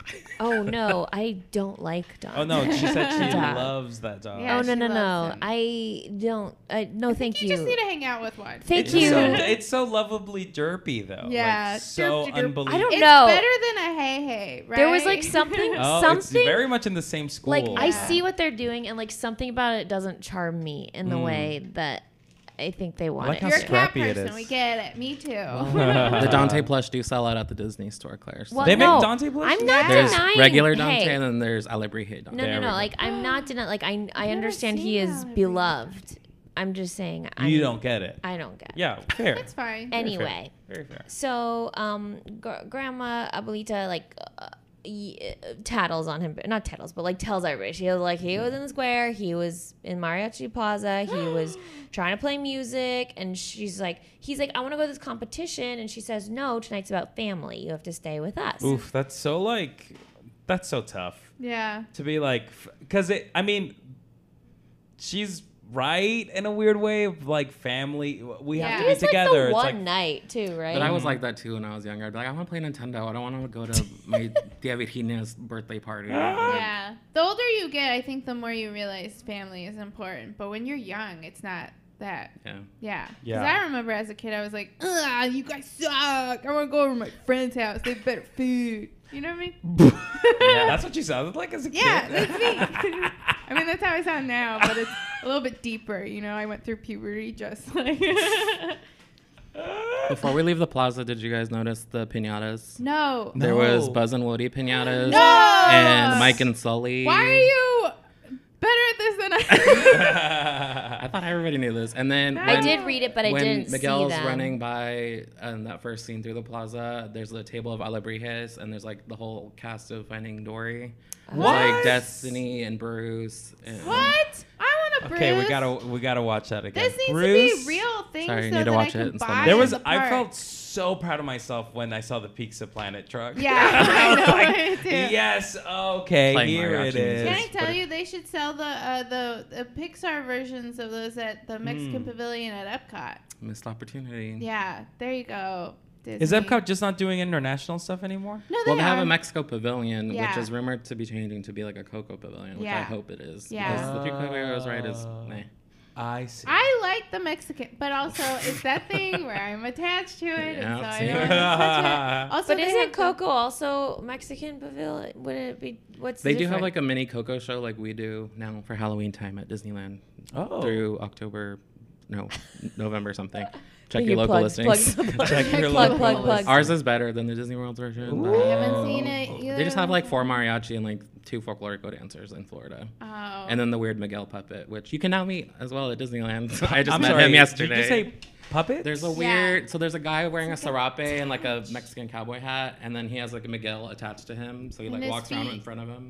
Oh no, I don't like dogs. Oh no, she said she Dog. loves that dog. Yeah, oh no she no loves no, him. I don't. I no, thank You you. just need to hang out with one. Thank It's you. So, it's so lovably derpy though. Yeah, Like, so derp, derp. unbelievable. I don't It's know. better than a hey hey, right? There was like something, Oh, something. it's very much in the same school. Like I Yeah. see what they're doing, and like something about it doesn't charm me in the Mm. way that I think they want like it how You're a to. cat scrappy it person. is. We get it. Me too. The Dante plush do sell out at the Disney store, Claire. So Well, They make no, Dante plushies? I'm not there's denying. regular Dante hey, and then there's Alebrije Dante. no, There no, we no. go. Like I'm not denying. Like I, I never understand he seen is Alebrije. beloved. I'm just saying. I'm, You don't get it. I don't get. it. Yeah, fair. It's fine. Very fair. Anyway, Very fair. so um, gr- grandma Abuelita like uh, y- tattles on him, not tattles, but like tells everybody. She was like, he was in the square, he was in Mariachi Plaza, he was trying to play music, and she's like, he's like, I want to go to this competition, and she says, no, tonight's about family. You have to stay with us. Oof, that's so like, that's so tough Yeah. to be like, because it. I mean, she's right in a weird way of like family. We Yeah. have It to be was like together. the It's one like night too, right? But I was like that too when I was younger. I'd be like, I want to play Nintendo. I don't want to go to my Tia Virginia's birthday party. Yeah. The older you get, I think the more you realize family is important. But when you're young, it's not that. Yeah. Yeah. Because Yeah. I remember as a kid, I was like, ugh, you guys suck. I want to go over to my friend's house. They have better food. You know what I mean? yeah, that's what you sounded like as a Yeah, kid. that's me. I mean, that's how I sound now, but it's a little bit deeper. You know, I went through puberty just like. Before we leave the plaza, did you guys notice the pinatas? No. No. There was Buzz and Woody pinatas. No! And Mike and Sully. Why are you better at this than I I thought everybody knew this. And then I when- did read it, but I when didn't Miguel's see them. running by in that first scene through the plaza, there's a table of Alebrijes, and there's like the whole cast of Finding Dory. There's What? like Destiny and Bruce. And What? I want a Bruce. Okay, we gotta we gotta watch that again. This needs Bruce, to be real things Sorry, you so need to that watch I can it in slow buy motion. There in was the I park. felt so proud of myself when I saw the Pizza Planet truck. Yeah, I know, Like, I do. yes, okay, Playing here mariachi it music. is. Can I But tell it- you they should sell the uh, the the Pixar versions of those at the Mexican Mm. Pavilion at Epcot? Missed opportunity. Yeah, there you go. Is Disney. Epcot just not doing international stuff anymore? No, they Well, they have are. a Mexico Pavilion, Yeah. which is rumored to be changing to be like a Coco Pavilion, which I Yeah. hope it is. Yeah. Because the Three Caballeros ride is Oh. meh. I see. I like the Mexican, but also it's that thing where I'm attached to it, Yeah, and so I see? don't want to touch it. Also, But they isn't have the- Coco also Mexican pavilion? Would it be? What's the They do have difference? like a mini Coco show like we do now for Halloween time at Disneyland Oh. through October, no, November something. Check Bring your local plugs, listings. plugs, plugs. Check your plug, local plug, plug. listings. Ours is better than the Disney World version. Ooh. but- I haven't seen it either. They just have like four mariachi and like two folklorico dancers in Florida. Oh. And then the weird Miguel puppet, which you can now meet as well at Disneyland. I just I'm met sorry, him yesterday. Did you say puppet? There's a Yeah. weird, so there's a guy wearing a serape and like a Mexican cowboy hat, and then he has like a Miguel attached to him, so he And like his walks around feet. in front of him.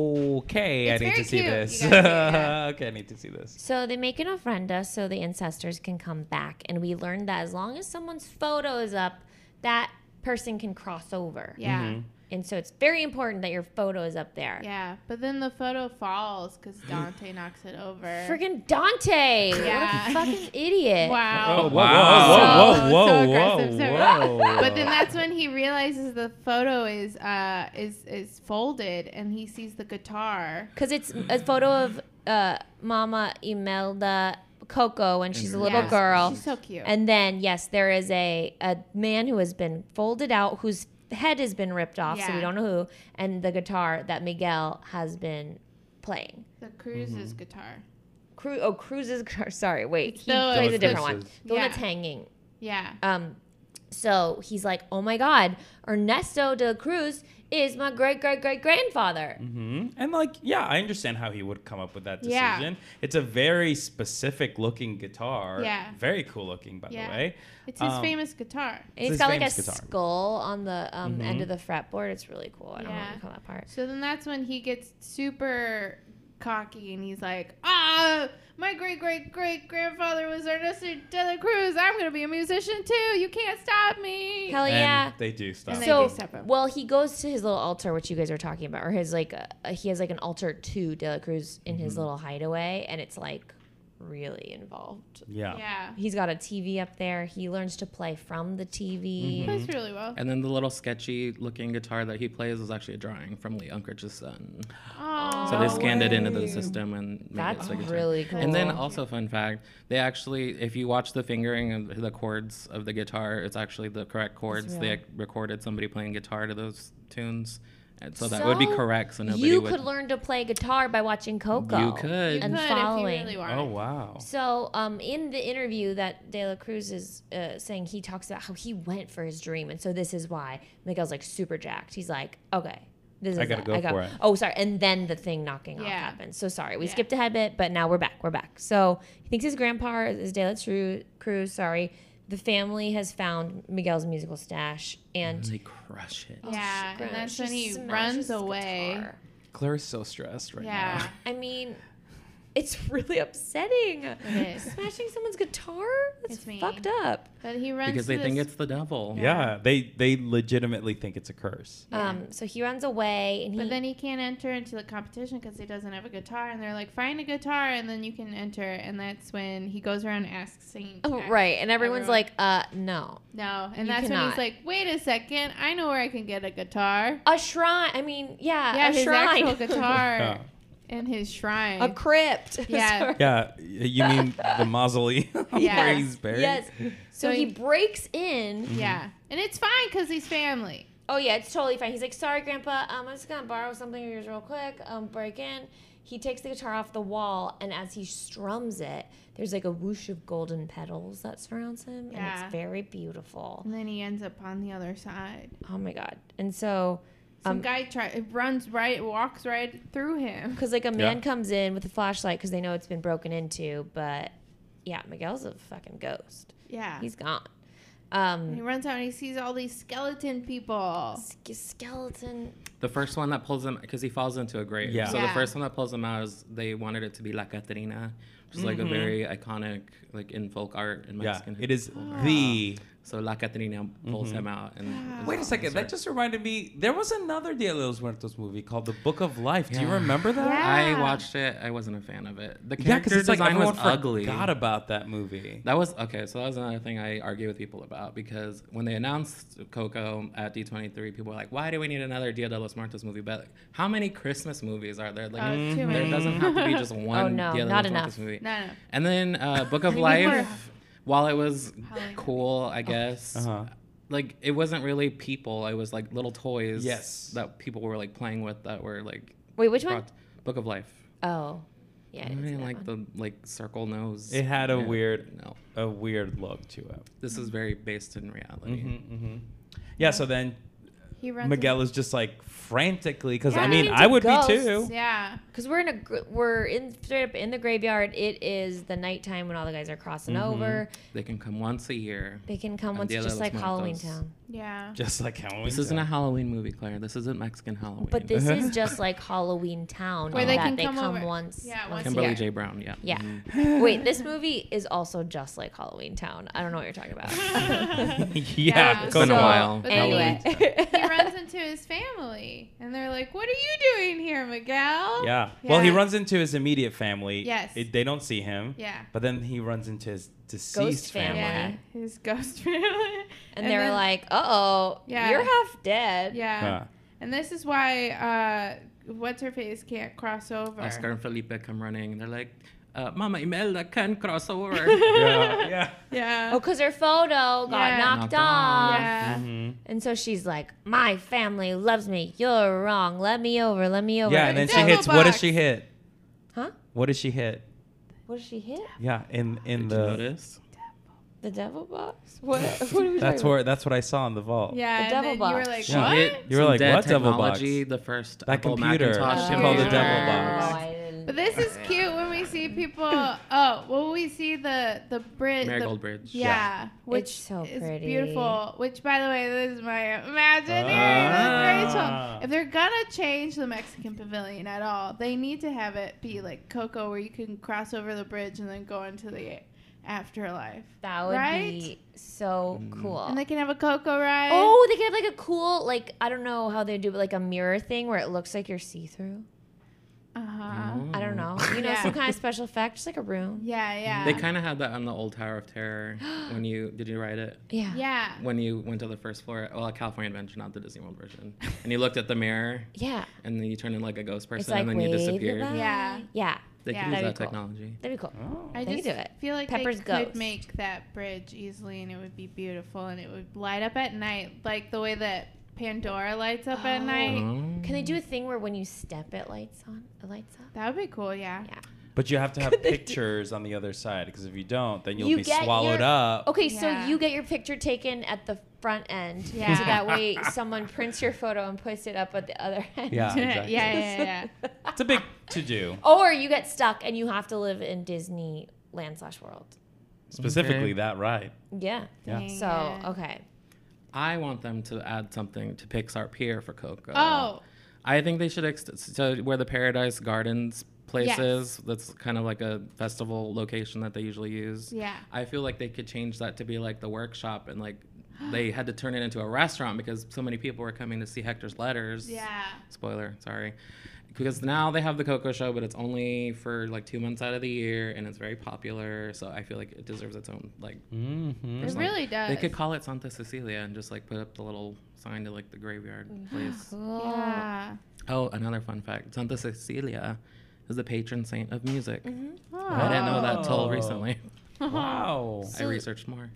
Okay, It's I need very to see cute. this. You gotta see it, yeah. Okay, I need to see this. So they make an ofrenda so the ancestors can come back, and we learned that as long as someone's photo is up, that person can cross over. yeah. Mhm. And so it's very important that your photo is up there. Yeah, but then the photo falls because Dante knocks it over. Friggin' Dante! Yeah. What a fucking idiot! Wow. Oh, wow. So- whoa, so whoa, whoa, aggressive, whoa, so- whoa. But then that's when he realizes the photo is uh is is folded and he sees the guitar. Because it's a photo of uh, Mama Imelda Coco when she's a little Yeah, girl. She's so cute. And then, yes, there is a, a man who has been folded out, whose head has been ripped off, so we Yeah. don't know who, and the guitar that Miguel has been playing. the Cruz's Mm-hmm. guitar. Cru- oh, Cruz's guitar. Sorry, wait. It's He the- plays a it's different the- one. The one Yeah. that's hanging. Yeah. Um, so he's like, oh my God, Ernesto de la Cruz is my great great great grandfather. hmm And like, yeah, I understand how he would come up with that decision. Yeah. It's a very specific looking guitar. Yeah. Very cool looking, by Yeah. the way. It's his Um, famous guitar. And It's he's his got like a famous guitar. skull on the um, end Mhm. of the fretboard. It's really cool. I don't know Yeah. what to call that part. So then that's when he gets super cocky and he's like, ah, my great great great grandfather was Ernesto de la Cruz. I'm gonna be a musician too. You can't stop me. Hell and yeah. they do stop. And they So, do step him. well, he goes to his little altar, which you guys are talking about, or his like, uh, he has like an altar to De La Cruz in his little hideaway, and it's like really involved. Yeah. Yeah. He's got a T V up there. He learns to play from the T V. Mm-hmm. Plays really well. And then the little sketchy looking guitar that he plays is actually a drawing from Lee Unkrich's son. Oh, So they scanned it into way. the system and made That's it so guitar. really cool. And then also fun fact, they actually, if you watch the fingering of the chords of the guitar, it's actually the correct chords. real. They recorded somebody playing guitar to those tunes. And so that would be So correct. So nobody you would. could learn to play guitar by watching Coco. You could. You and could following. if you really wanted. Oh wow. So, um, in the interview that De La Cruz is uh, saying, he talks about how he went for his dream, and so this is why Miguel's like super jacked. He's like, okay, this is I gotta it. go I got- for it. Oh, sorry, and then the thing knocking off Yeah. happens. So sorry, we Yeah. skipped ahead a bit, but now we're back. We're back. So he thinks his grandpa is De La Tru- Cruz. Sorry, the family has found Miguel's musical stash, and They crush it. Yeah, she and that's she when he smashes runs his away. guitar. Claire's so stressed right Yeah. now. I mean, it's really upsetting. It is. Smashing someone's guitar? That's It's mean. fucked up. But he runs Because to they think this- it's the devil. Yeah, they they legitimately think it's a curse. Yeah. Um, so he runs away, and he. But then he can't enter into the competition because he doesn't have a guitar. And they're like, find a guitar and then you can enter. And that's when he goes around and asks Saint. Oh, right, and everyone's everyone. like, "Uh, no." No. And You that's when cannot. he's like, wait a second. I know where I can get a guitar. A shrine. I mean, yeah, Yeah, a his shrine. actual guitar Yeah. in his shrine. a crypt. Yeah. Sorry. Yeah, you mean the mausoleum where Yes. he's buried? Yes. So So he he- breaks in. Yeah. And it's fine because he's family. Oh yeah, it's totally fine. He's like, "Sorry, Grandpa. Um, I'm just gonna borrow something of yours real quick. Um, break in." He takes the guitar off the wall, and as he strums it, there's like a whoosh of golden petals that surrounds him, and Yeah. it's very beautiful. And then he ends up on the other side. Oh my god! And so, Some um, guy try runs right, walks right through him. because like a man Yeah. comes in with a flashlight because they know it's been broken into, but yeah, Miguel's a fucking ghost. Yeah. He's gone. And he Um, runs out and he sees all these skeleton people. ske- skeleton. The first one that pulls him, because he falls into a grave. Yeah. So Yeah. the first one that pulls him out is they wanted it to be La Catrina, which is like a very iconic, like in folk art in Yeah, Mexican. it is Ah. the. So La Catrina pulls him out. And Wait a second, that just reminded me. There was another Dia de los Muertos movie called The Book of Life. Do you Yeah. remember that? Yeah. I watched it. I wasn't a fan of it. The Yeah, character because it's like design everyone was ugly. forgot about that movie. That was okay. So that was another thing I argue with people about because when they announced Coco at D twenty-three, people were like, "Why do we need another Dia de los Muertos movie?" But like, how many Christmas movies are there? Like, Oh, too there many. doesn't have to be just one no, Dia de not los enough. Muertos movie. No, no. And then uh, Book of We need more. Life, while it was Halloween. cool, I guess. Uh-huh. Like it wasn't really people. It was like little toys. Yes. That people were like playing with that were like. Wait, which one? brought- Book of Life. Oh, yeah. I I didn't see didn't that like one. the like circle nose. It had a Yeah, weird, No, a weird look to it. this is very based in reality. Mm-hmm, mm-hmm. Yeah. So then He runs. Miguel is just like frantically because Yeah, I I'm mean into I would ghosts. be too. in- Yeah. Because we're in a gr- we're in straight up in the graveyard. It is the nighttime when all the guys are crossing Mhm. over. They can come once a year. They can come On once Dia de just los like Halloween Muertos. Town. Yeah. Just like Halloween. This isn't a Town. Halloween movie, Claire. This isn't Mexican Halloween. But this is just like Halloween Town. Where in they that can they come come over- once. yeah, once once a Kimberly year. J. Brown. Yeah. Yeah. Mm-hmm. Wait, this movie is also just like Halloween Town. I don't know what you're talking about. yeah. Yeah. It's been a So, while. But Anyway. he runs into his family, and they're like, "What are you doing here, Miguel?" Yeah. Well, he Yeah. runs into his immediate family. Yes. It- they don't see him. Yeah. But then he runs into his deceased Ghost family. family. Yeah. His ghost family. and they're then- like, "Uh oh, Yeah. you're half dead." Yeah. Yeah. And this is why uh, what's her face can't cross over. Oscar and Felipe come running, and they're like, uh, "Mama Imelda can't cross over." Yeah. Yeah. Yeah. Oh, because her photo got Yeah. knocked Knocked off. off. Yeah. Mhm. And so she's like, "My family loves me. You're wrong. Let me over. Let me over." Yeah, and then she Devil hits. What does box. she hit? Huh? What does she hit? What did she hit? Yeah, in in Did you the. notice? The devil box? What? What are we That's talking where. That's what I saw in the vault. Yeah. The and devil then you were box. like, Yeah. "What?" Hit You were some like, dead what devil technology, box? The first That Apple computer. Macintosh She Oh, called the yeah. devil about? box. Oh, I didn't- But this is cute when we see people. Oh, well, we see the the bridge. Marigold Bridge. Yeah, which It's so is pretty. beautiful. Which, by the way, this is my imagining Ah. with Rachel. If they're gonna change the Mexican Pavilion at all, they need to have it be like Coco, where you can cross over the bridge and then go into the afterlife. That would Right? be so cool. And they can have a Coco ride. Oh, they could have like a cool, like, I don't know how they do, but like a mirror thing where it looks like you're see through. Uh-huh. I don't know. You know, Yeah. some kind of special effect, just like a room. Yeah, yeah. They kind of had that on the old Tower of Terror when you did you write it? Yeah. Yeah. When you went to the first floor, well, California Adventure, not the Disney World version, and you looked at the mirror, Yeah. and then you turned in like a ghost person, It's like and then you wave disappeared. goodbye. Yeah. Yeah. They Yeah. could use That'd that be cool. technology. That'd be cool. Oh. I They just could do it. feel like Pepper's they ghost. could make that bridge easily and it would be beautiful and it would light up at night, like the way that Pandora lights up at Oh. night. Oh. Can they do a thing where when you step it lights on, it lights up? That would be cool, yeah. Yeah. But you have to have pictures on the other side because if you don't, then you'll You be get swallowed your- up. Okay, so Yeah. you get your picture taken at the front end. Yeah. So that way someone prints your photo and puts it up at the other end. Yeah, yeah, exactly. yeah, yeah, yeah. It's a big to do. Or you get stuck and you have to live in Disneyland slash World. Specifically Okay. that ride. Yeah. Yeah. Dang So, it. okay. I want them to add something to Pixar Pier for Coco. Oh, I think they should ext- to where the Paradise Gardens place Yes. is. That's kind of like a festival location that they usually use. yeah. I feel like they could change that to be like the workshop, and like they had to turn it into a restaurant because so many people were coming to see Hector's Letters. Yeah. Spoiler, sorry. Because now they have the Coco Show, but it's only for like two months out of the year, and it's very popular. So I feel like it deserves its own like. Mm-hmm. It really does. They could call it Santa Cecilia and just like put up the little sign to like the graveyard place. Cool. Yeah. Oh, another fun fact: Santa Cecilia is the patron saint of music. Oh. I didn't know that till Oh. recently. Wow. I researched more.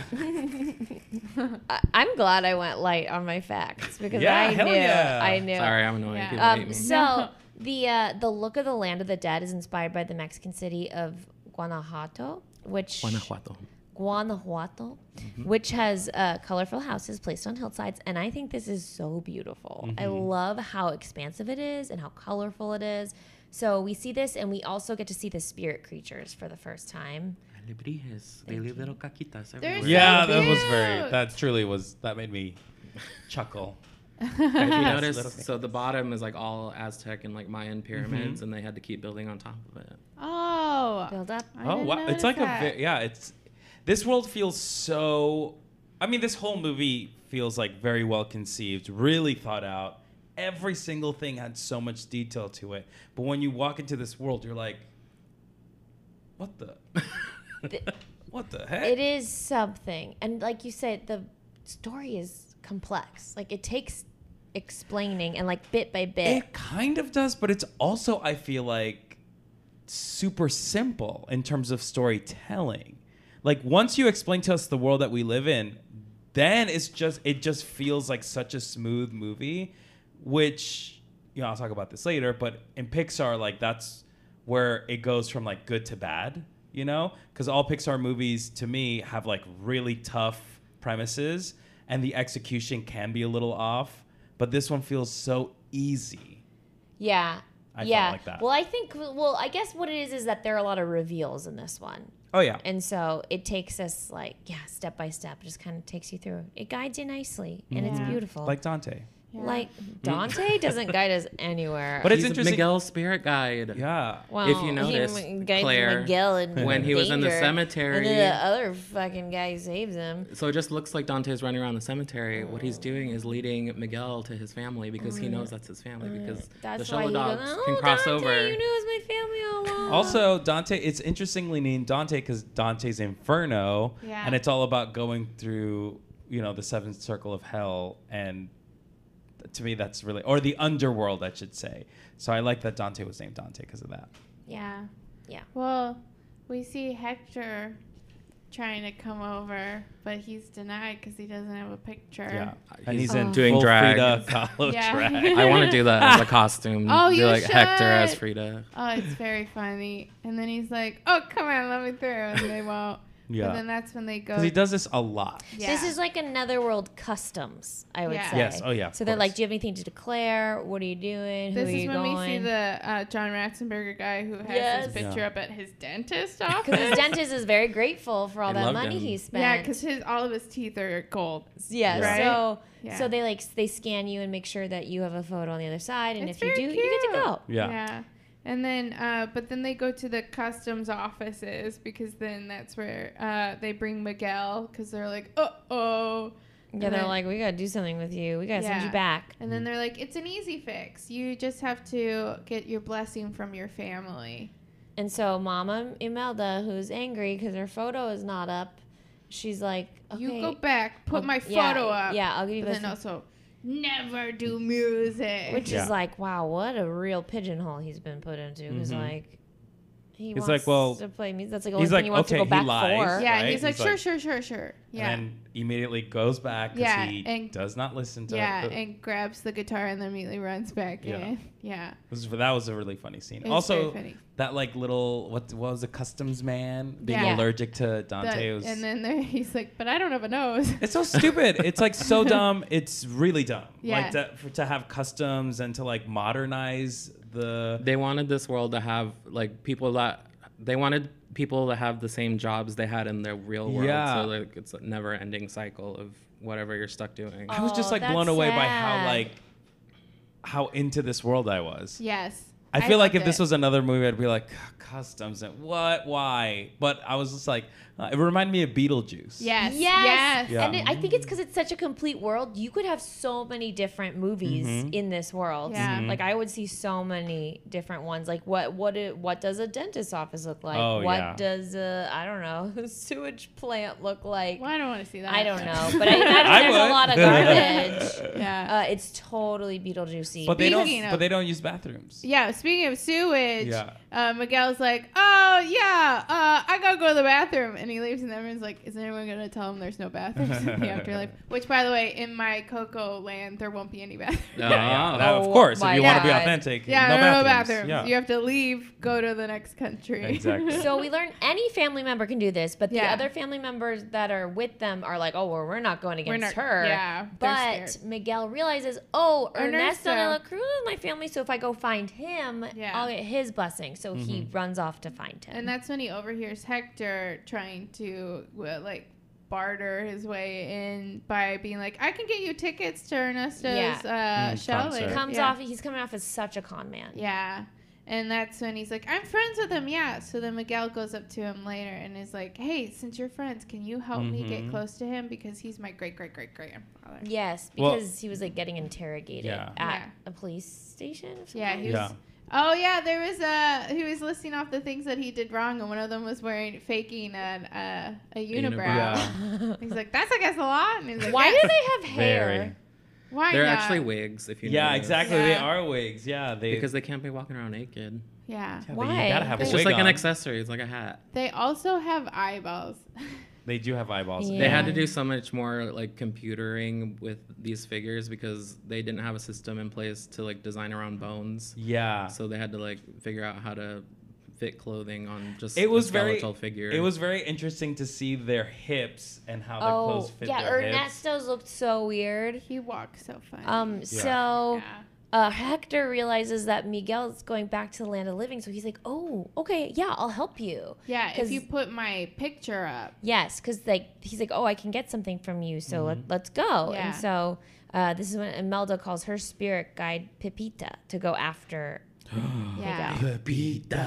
I- I'm glad I went light on my facts because Yeah, I hell knew. yeah. I knew. Sorry, I'm annoying. Yeah. People hate Um, me. so the uh, the look of the land of the dead is inspired by the Mexican city of Guanajuato, which Guanajuato. Guanajuato, which has uh, colorful houses placed on hillsides, and I think this is so beautiful. I love how expansive it is and how colorful it is. So we see this, and we also get to see the spirit creatures for the first time. Alebrijes. They leave little caquitas They're everywhere. so Yeah, that was cute. very. That truly was. That made me chuckle. If you Little notice, so the bottom is like all Aztec and like Mayan pyramids, and they had to keep building on top of it. Oh. Build up. I Oh didn't wow! It's notice like that. a ve- yeah. It's this world feels so. I mean, this whole movie feels like very well conceived, really thought out. Every single thing had so much detail to it. But when you walk into this world, you're like, what the, what the heck? It is something, and like you said, the story is complex. Like it takes explaining and like bit by bit. It kind of does, but it's also, I feel like, super simple in terms of storytelling. Like once you explain to us the world that we live in, then it's just it just feels like such a smooth movie, which, you know, I'll talk about this later, but in Pixar, like that's where it goes from like good to bad, you know? Because all Pixar movies to me have like really tough premises and the execution can be a little off, but this one feels so easy. Yeah. I felt yeah. like that. Well, I think, well, I guess what it is is that there are a lot of reveals in this one. Oh yeah. And so it takes us like, yeah, step by step, just kind of takes you through. It guides you nicely and it's Yeah. beautiful. Like Dante. Yeah. Like Dante doesn't guide us anywhere. But it's He's interesting. Miguel's spirit guide. Yeah. well, if you he notice, m- guides Claire, Miguel in when he was in the danger, cemetery- and then the other fucking guy saves him. So it just looks like Dante's running around the cemetery. What he's doing is leading Miguel to his family because he knows that's his family because That's the why show he dogs goes, oh, can cross Dante, over. You knew it was my family all along. Also, Dante, it's interestingly named Dante because Dante's Inferno, Yeah. and it's all about going through, you know, the seventh circle of hell, and to me, that's really, or the underworld, I should say. So I like that Dante was named Dante because of that. Yeah. Yeah. Well, we see Hector trying to come over, but he's denied because he doesn't have a picture. Yeah, He's and he's in doing full drag. Frida Kahlo Yeah. drag. I want to do that as a costume. Oh, do you like Hector as should. Frida. Oh, it's very funny. And then he's like, "Oh, come on, let me through," and they won't. Yeah. But then that's when they go. Because he does this a lot. Yeah. This is like another world customs, I would Yeah. say. Yes. Oh, yeah, of So they're course. like, do you have anything to declare? What are you doing? Who This are is you when going? we see the uh, John Ratzenberger guy who has Yes. his picture Yeah. up at his dentist Because office. his dentist is very grateful for all They that loved money him. he spent. Yeah, because his all of his teeth are gold. yeah, Right? so Yeah. so they like they scan you and make sure that you have a photo on the other side, and It's if you do, very you get to cute. go. Yeah. Yeah. And then, uh, but then they go to the customs offices because then that's where uh, they bring Miguel because they're like, uh oh, Yeah, And they're then- like, we gotta do something with you. We gotta send Yeah. you back. And then they're like, it's an easy fix. You just have to get your blessing from your family. And so Mama Imelda, who's angry because her photo is not up, she's like, okay, You go back, put I'll- my photo yeah, up. Yeah, I'll give you But this. then also, never do music. Which Yeah. is like, wow, what a real pigeonhole he's been put into. Because Mhm. like, he He's wants like, well- to play music. That's like the He's only like, thing he wants okay, to he go back lies. for. yeah, right? he's like, He's sure, like- sure, sure, sure. Yeah. And then immediately goes back because Yeah, he and- does not listen to yeah, the, and grabs the guitar and then immediately runs back Yeah. in. Yeah. was, that was a really funny scene. It was Also, very funny. that like little what, what was the customs man being Yeah. allergic to Dante That- was. and then there, he's like, but I don't have a nose. It's so stupid. It's like so dumb. It's really dumb. Yeah. Like to, for, to have customs and to like modernize the. They wanted this world to have like people that they wanted people to have the same jobs they had in their real world. Yeah. So like it's a never-ending cycle of whatever you're stuck doing. I was just Oh, like blown that's away by how sad. like how into this world I was. Yes. I feel like if loved this it. was another movie, I'd be like, customs and what, why? But I was just like, uh, it reminded me of Beetlejuice. Yes. Yes. Yes. Yeah. And it, I think it's because it's such a complete world. You could have so many different movies Mhm. in this world. Yeah. Mhm. Like I would see so many different ones. Like what what it, what does a dentist's office look like? Oh, what yeah. does a I don't know a sewage plant look like? Well, I don't want to see that. I don't know, but I imagine I there's would. a lot of garbage. Yeah. Uh, it's totally Beetlejuicy. But they don't. Speaking of- But they don't use bathrooms. Yeah, speaking of sewage, Yeah. uh, Miguel's like, oh, yeah, uh, I gotta go to the bathroom. And he leaves, and everyone's like, is anyone gonna tell him there's no bathrooms in the afterlife? Which, by the way, in my Coco land, there won't be any bathrooms. Oh. Yeah, that, of Oh course. If my you want to be God. authentic, Yeah, no there are no bathrooms. bathrooms. Yeah. You have to leave, go to the next country. Exactly. So we learn any family member can do this, but the Yeah. other family members that are with them are like, oh, well, we're not going We're against not- her. yeah, they're But scared. Miguel realizes, oh, Ernesto Ernesto. de la Cruz is my family, so if I go find him, Yeah. I'll get his blessing. So he Mm-hmm. runs off to find him. And that's when he overhears Hector trying to, uh, like, barter his way in by being like, I can get you tickets to Ernesto's Yeah. uh, Mm, show concert. later. he comes Yeah. off, he's coming off as such a con man. Yeah. And that's when he's like, I'm friends with him, yeah. So then Miguel goes up to him later and is like, hey, since you're friends, can you help me get Mhm. close to him? Because he's my great, great, great grandfather. Yes, Well- because he was like getting interrogated Yeah. at Yeah. a police station or something. Yeah, he was. Yeah. Oh yeah, there was uh he was listing off the things that he did wrong, and one of them was wearing faking an, uh, a unibrow. Yeah. He's like, that's against the law. And he's like, Why "Yes." do they have hair? Very. Why They're not? actually wigs, if you Yeah, notice. exactly. They Yeah. are wigs. Yeah, they. Because they can't be walking around naked. Yeah. yeah, but Why? You gotta have It's a just wig like an on. accessory. It's like a hat. They also have eyeballs. They do have eyeballs. Yeah. They had to do so much more like computering with these figures because they didn't have a system in place to like design around bones. Yeah. So they had to like figure out how to fit clothing on just It was a very. skeletal figure. It was very interesting to see their hips and how their Oh, clothes fit yeah, their hips. Ernesto's looked so weird. He walks so funny. Um, so yeah. uh, Hector realizes that Miguel's going back to the land of living, so he's like, "Oh, okay, yeah, I'll help you." Yeah, if 'Cause- you put my picture up. Yes, because like he's like, "Oh, I can get something from you, so let, let's go." Yeah. And so uh, this is when Imelda calls her spirit guide Pepita to go after. Yeah. Pepita.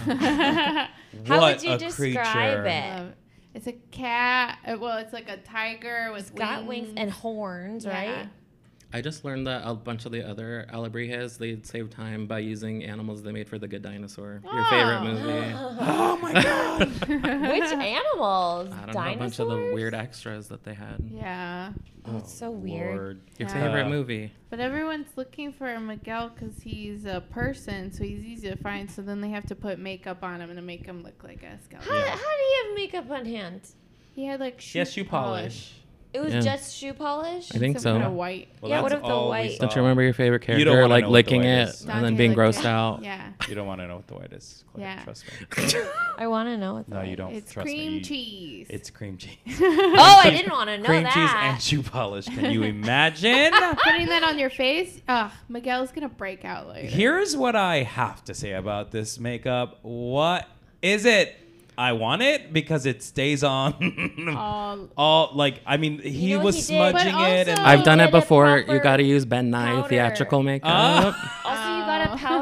How What would you a describe creature. it? Um, it's a cat. uh, Well, it's like a tiger with It's got wings and horns, Yeah. right? I just learned that a bunch of the other Alebrijes, they'd save time by using animals they made for The Good Dinosaur. Your favorite Oh. movie. Oh my god. Which animals? I don't know, a Dinosaurs? bunch of the weird extras that they had. Yeah. Oh, it's so weird. Lord. Your Yeah. favorite Uh, movie. But everyone's looking for Miguel because he's a person, so he's easy to find. So then they have to put makeup on him to make him look like a skeleton. How, Yeah. how do you have makeup on hand? He had like shoe, She has shoe polish. It was Yeah. just shoe polish? I think Some kind so. of white. Well, Yeah, what that's if the all we white- saw. Don't you remember your favorite You don't character wanna like know what the licking white it is. and then Dante being licked grossed it. out? Yeah. You don't want to know what the white is. Claire, Yeah. Trust me. I want to know what No, that you is. don't. It's trust cream me. You- cheese. It's cream cheese. Oh, I didn't want to know cream that. cheese and shoe polish. Can you imagine? Putting that on your face. Ugh, Miguel's gonna break out later. Here's what I have to say about this makeup. What is it? I want it because it stays on. All All like I mean, he know what was he did? smudging But it, and also- I've done Did it a before. You proper got to use Ben Nye powder. theatrical makeup. Ah. Also, you got Oh. to powder. You got to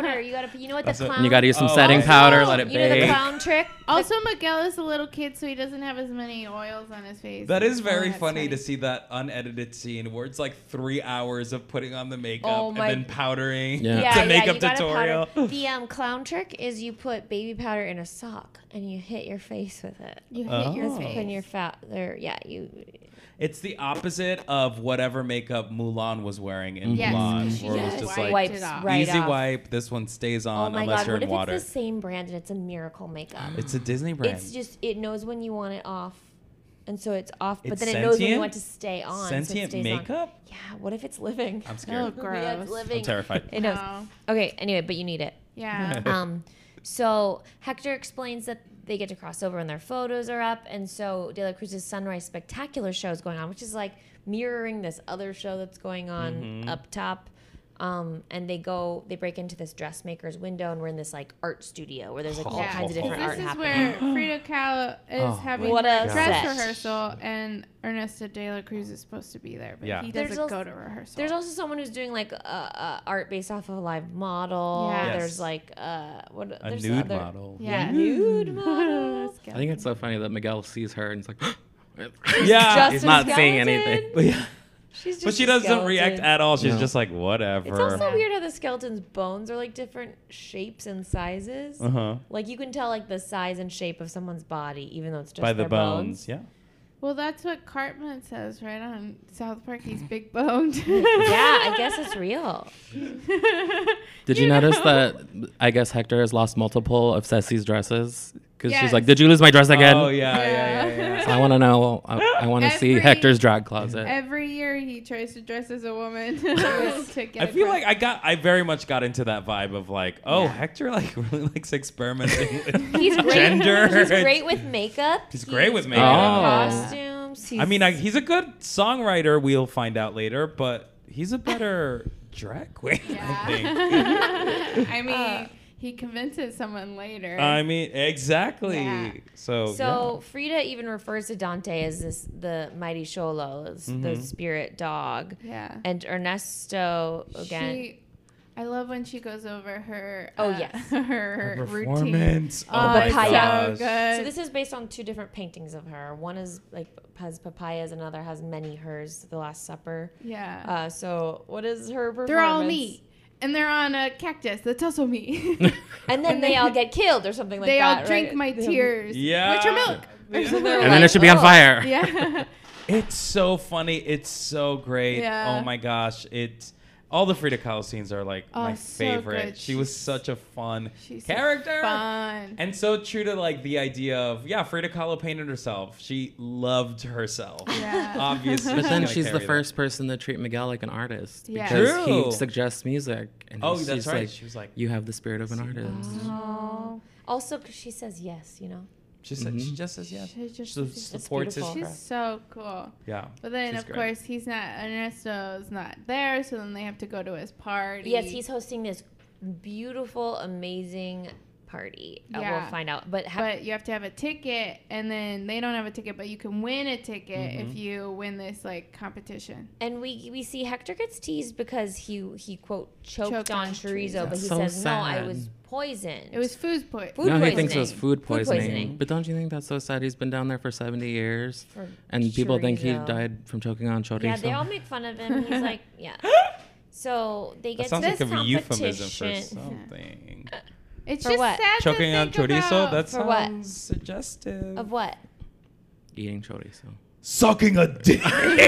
You know what the That's a- clown? And you got to use some Oh, setting I powder, see. let it You know the bake. clown trick? Also, Miguel is a little kid, so he doesn't have as many oils on his face. That is Oh, very that's funny, to see that unedited scene where it's like three hours of putting on the makeup Oh and my- then powdering. Yeah. Yeah, It's a yeah, makeup you gotta tutorial. powder. The um, clown trick is you put baby powder in a sock and you hit your face with it. You hit Oh. your Put in face. your fat there. Yeah, you. It's the opposite of whatever makeup Mulan was wearing in Yes, Mulan, where it was yes. just Wiped like wipes it off. right easy off. wipe. This one stays Oh on my unless god! you're What in if water. it's the same brand and it's a miracle makeup? It's a Disney brand. It's just it knows when you want it off, and so it's off. But It's then it knows when you sentient? want to stay on. so it Sentient stays makeup? On. Yeah. What if it's living? I'm Oh, scared. Yeah, it's gross. living. I'm terrified. It knows. No. Okay. Anyway, but you need it. Yeah. Um, so Hector explains that they get to cross over and their photos are up, and so De La Cruz's Sunrise Spectacular show is going on, which is like mirroring this other show that's going on Mm-hmm. up top. Um, and they go, they break into this dressmaker's window, and we're in this like art studio where there's like all Yeah. kinds of different This art is happening. where Frida Kahlo is Oh, having what a dress set. rehearsal, and Ernesto de la Cruz is supposed to be there, but Yeah. he There's doesn't also- go to rehearsal. There's also someone who's doing like uh, uh, art based off of a live model. Yeah. Yes. There's like uh, what? A there's nude other- model. yeah. Nude model. I think it's so funny that Miguel sees her and it's like, Yeah. Just he's a not seeing skeleton. anything. But yeah. She's just But she a doesn't react skeleton. at all. She's No. just like, whatever. It's also Yeah. weird how the skeleton's bones are like different shapes and sizes. uh-huh. Like you can tell like the size and shape of someone's body, even though it's just By the their bones. Yeah. Well, that's what Cartman says right on South Park. He's big boned. yeah, I guess it's real. Did you, notice that I guess Hector has lost multiple of Ceci's dresses? Because Yes. she's like, did you lose my dress again? Oh, yeah, yeah, Yeah. yeah, yeah. So I want to know. I, I want to see Every- Hector's drag closet. Every year he tries to dress as a woman. to get I feel across- like I got, I very much got into that vibe of like, oh, Yeah. Hector like really likes experimenting with He's great. gender. He's great with makeup. He's great with great makeup. Oh. Costumes. I mean, I, he's a good songwriter. We'll find out later, but he's a better drag queen. I think. Yeah. I mean, Uh, he convinces someone later. I mean, exactly. Yeah. So, So Frida even refers to Dante as this the mighty Xolo, this- the Mhm. spirit dog, yeah. and Ernesto again. She, I love when she goes over her. Oh, uh, yes. her, her routine. performance. Oh, Oh, my it's papaya. so gosh. good. So this is based on two different paintings of her. One is like has papayas, another has many hers. The Last Supper. Yeah. Uh, so what is her performance? They're all meat. And they're on a cactus. That's also meat. And then they all get killed or something like they that. all drink right? my They all- tears. Yeah. Which are milk. Or something they're like and then like, it should be on oh. fire. Yeah. It's so funny. It's so great. Yeah. Oh my gosh. It's all the Frida Kahlo scenes are like Oh, my so favorite. good. She was She's- such a fun She's character. Fun. And so true to like the idea of yeah, Frida Kahlo painted herself. She loved herself. Yeah. Obviously. But then gonna she's the carry that. first person to treat Miguel like an artist Yeah. because True. he suggests music. And Oh, he's that's just right. like, She was like, you have the spirit of an artist. Oh. Also, because she says yes, you know. she said, Mhm. she just says yes. She just So says yes. supports his beautiful. She's craft. so cool. Yeah. But then, She's of great. course, he's not. Ernesto's not there, so then they have to go to his party. Yes, he's hosting this beautiful, amazing party. Uh, Yeah. we'll find out. But, ha- But you have to have a ticket, and then they don't have a ticket, but you can win a ticket Mhm. if you win this like competition. and we we see Hector gets teased because he he quote choked, Choked on on chorizo, chorizo. but he So says no, I sad. was poisoned. It was food point. Food no, he thinks it was poisoning. food Food poisoning. poisoning. But don't you think that's so sad? He's been down there for seventy years. for And people think he chorizo. died from choking on chorizo. Yeah, they all make fun of him. He's like, yeah. So they That get sounds to like this a euphemism for competition. something. It's For just what? sad Choking to on think chorizo? about. That For what? sounds suggestive. Of what? eating chorizo. Sucking a dick.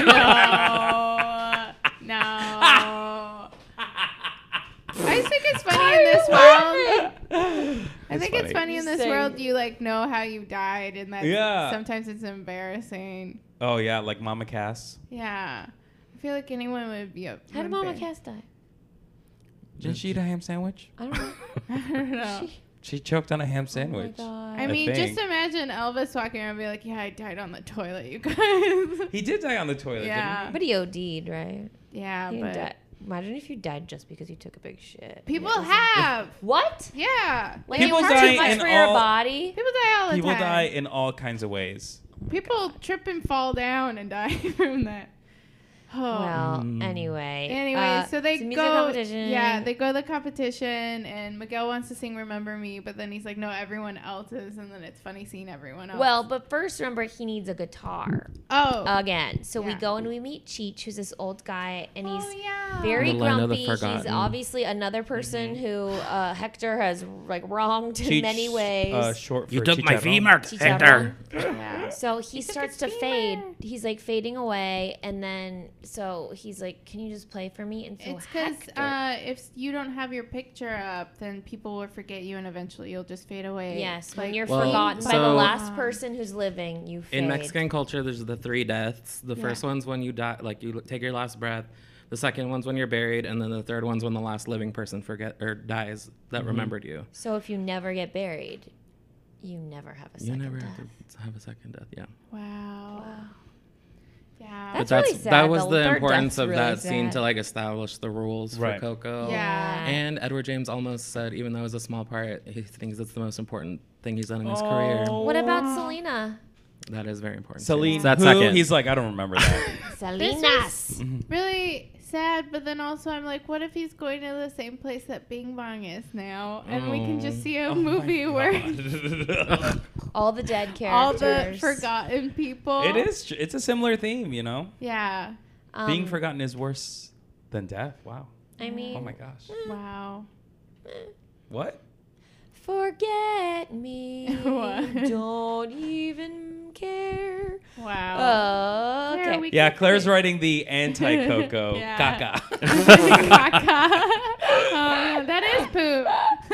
No, no. I think it's funny in this world. I think it's funny in this Same. world. You like know how you died, and that Yeah. sometimes it's embarrassing. Oh yeah, like Mama Cass. Yeah, I feel like anyone would be up. How did would Mama be- Cass die? Did she eat a ham sandwich? I don't know. I don't know. She- She choked on a ham sandwich. Oh my I God. mean, think. just imagine Elvis walking around and be like, "Yeah, I died on the toilet, you guys." He did die on the toilet, Yeah. didn't But he OD'd, right? yeah, He didn't but die. Imagine if you died just because you took a big shit. people It was- have. What? Yeah, Like People it was die too much in for your all- body. people die all he? the People time. die in all kinds of ways. People trip and fall down and die from that. Oh. Well, anyway. Anyway, uh, so they it's a music go. competition. Yeah, they go to the competition, and Miguel wants to sing "Remember Me," but then he's like, "No, everyone else's," and then it's funny seeing everyone else. Well, but first, remember, he needs a guitar oh, again. So we Yeah. go and we meet Cheech, who's this old guy, and he's oh yeah, very The Land of the grumpy. He's Forgotten. obviously another person who uh, Hector has like wronged in Cheech, many ways. Uh, short for You took my chicharrón. femur, Chicharrón. Hector. yeah. So he He took starts his to fade. femur. He's like fading away, and then so he's like, "Can you just play for me?" And so It's because Hector, uh, if you don't have your picture up, then people will forget you, and eventually you'll just fade away. yes, when Like, you're Well, forgotten by the so- last person who's living, you fade. In Mexican culture, there's the three deaths. The Yeah. first one's when you die, like you take your last breath. The second one's when you're buried, and then the third one's when the last living person forget or dies that remembered you. So if you never get buried, you never have a You second never death. have to have a second death. Yeah. Wow. Yeah. That's but that's really sad. that was The the third importance death's of really that scene sad. to like establish the rules Right. for Coco. Yeah. And Edward James almost said, even though it was a small part, he thinks it's the most important thing he's done in his Oh. career. What about Selena? That is very important. too. Celine, That who? second. He's like, I don't remember that. Salinas. Really sad, but then also I'm like, what if he's going to the same place that Bing Bong is now, and we can just Oh. see a Oh my movie where God. All the dead characters. all the forgotten people. It is. tr- It's a similar theme, you know. Yeah. Um, Being forgotten is worse than death. Wow. I mean, Oh my gosh. Wow. What? forget me. What? Don't even care. Wow. Uh, Claire, okay. we Yeah, can Claire's see- writing the anti-Coco Yeah. caca. Caca. Oh, that is poop.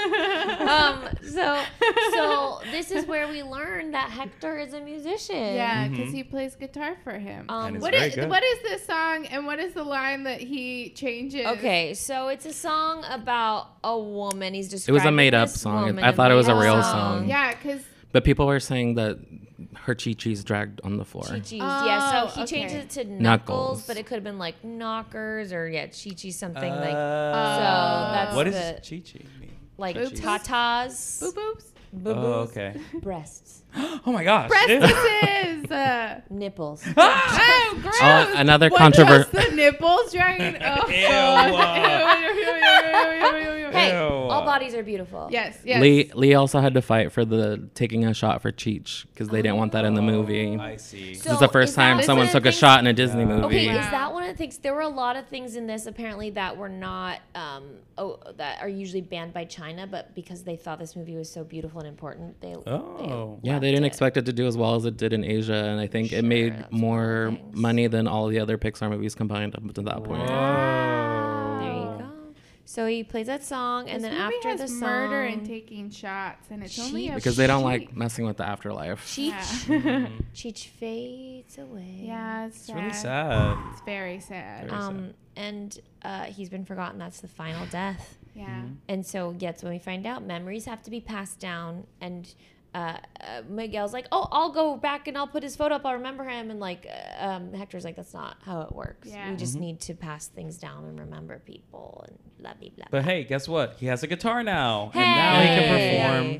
um. So, so this is where we learn that Hector is a musician. Yeah, because Mhm. he plays guitar for him. Um. And it's What very is good. what is this song, and what is the line that he changes? Okay, so it's a song about a woman. He's just It was a made-up song. I thought it was a real song. Yeah, because But people were saying that her chi-chi's dragged on the floor. Chi-Chi's, yeah. Oh, So he changed okay. it to knuckles, Knuckles. but it could have been like knockers or yeah, Chi-Chi something like Uh, So that's what does the- Chi Chi mean? like Boobs. tatas, boop boops. boo-boos, Oh, okay. breasts, Oh my gosh. Breastises. uh, nipples. oh, gross. Oh, another What, controver- just the nipples dragging. Oh, Ew. God. Ew, ew, ew, ew, ew, ew, ew, ew. Hey, Ew. all bodies are beautiful. Yes, yes. Lee Lee also had to fight for the taking a shot for Cheech because they didn't want that in the movie. I see. So- this is the first is that time one someone of the took a things- shot in a Disney Yeah. movie. Okay, Wow. is that one of the things? There were a lot of things in this apparently that were not, um, oh, that are usually banned by China, but because they thought this movie was so beautiful and important, they. Oh. Yeah, left they didn't it. expect it to do as well as it did in Asia, and I think Sure, it made that's one of the more things. money than all the other Pixar movies combined up to that point. Whoa. There you go. So he plays that song, and This then movie after has the song, murder and taking shots, and it's only a Because they don't sheet. like messing with the afterlife. Cheech, Yeah. Cheech fades away. yeah, it's, It's really sad. sad. It's very sad. Very Um, and uh, he's been forgotten. That's the final death. Yeah. And so, yeah, it's when we find out memories have to be passed down. And uh, uh, Miguel's like, oh, I'll go back and I'll put his photo up. I'll remember him. And like, uh, um, Hector's like, that's not how it works. Yeah. We just Mhm. need to pass things down and remember people and blah, blah, blah. But hey, guess what? He has a guitar now, and now he can Hey. perform.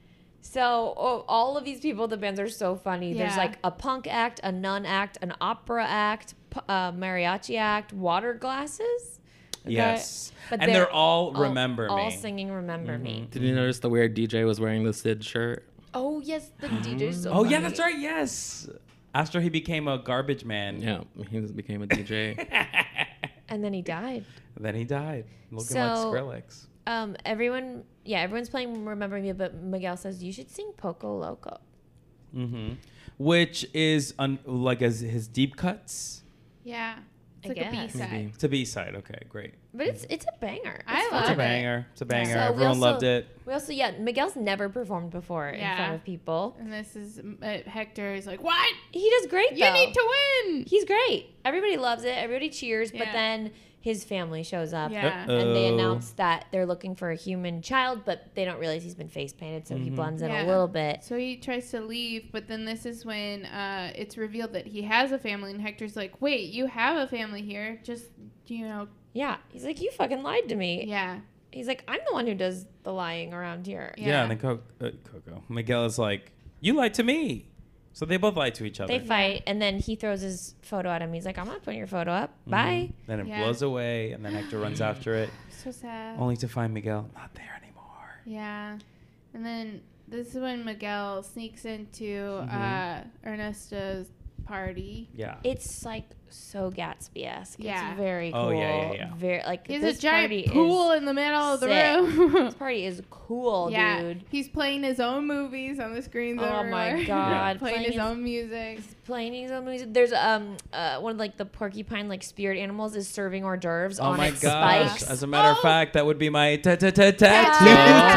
So oh, all of these people, the bands are so funny. There's Yeah. like a punk act, a nun act, an opera act, p- uh, mariachi act, water glasses. Yes. But and they're, all Remember all Me. singing Remember Me. Did you notice the weird D J was wearing the Sid shirt? Oh yes, the D J's so Oh, yeah, funny. that's right. Yes. After he became a garbage man. Yeah, he was- became a D J. And then he died. Then he died, looking So- like Skrillex. Um, everyone, yeah, everyone's playing Remember Me, but Miguel says you should sing Poco Loco. Mm-hmm. Which is un- like as his deep cuts. Yeah. It's I like a guess. B-side. Maybe. It's a B side. Okay, great. But it's it's a banger. I It's love It's fun. a it. banger. It's a banger. So we Everyone also- loved it. We also, yeah, Miguel's never performed before in Yeah. front of people. And this is uh, Hector is like, what? He does great. You though. need to win. He's great. Everybody loves it. Everybody cheers. But Yeah. then his family shows up. Yeah. And they Uh-oh. announce that they're looking for a human child, but they don't realize he's been face painted, so he Mhm. blends in Yeah. a little bit. So he tries to leave, but then this is when uh, it's revealed that he has a family, and Hector's like, wait, you have a family here. Just, you know, Yeah. He's like, you fucking lied to me. yeah. He's like, I'm the one who does the lying around here. Yeah. Yeah, and then Co- uh, Coco. Miguel is like, you lied to me. So they both lie to each other. They fight, and then he throws his photo at him. He's like, I'm not putting your photo up. Mhm. Bye. Then it Yeah. blows away, and then Hector runs after it, So sad. only to find Miguel not there anymore. Yeah. And then this is when Miguel sneaks into Mhm. uh, Ernesto's party. Yeah. It's like so Gatsby-esque. Yeah. It's very cool. Oh, yeah, yeah, yeah. Very like He has this a giant party pool is in the middle of the sick. room. This party is cool, yeah. dude. He's playing his own movies on the screens Oh my everywhere. God. playing, Playing his his- own music. Playing his own music. There's um uh one of like the porcupine like spirit animals is serving hors d'oeuvres Oh on my its gosh! spikes. As a matter of Oh. fact, that would be my ta ta ta tattoo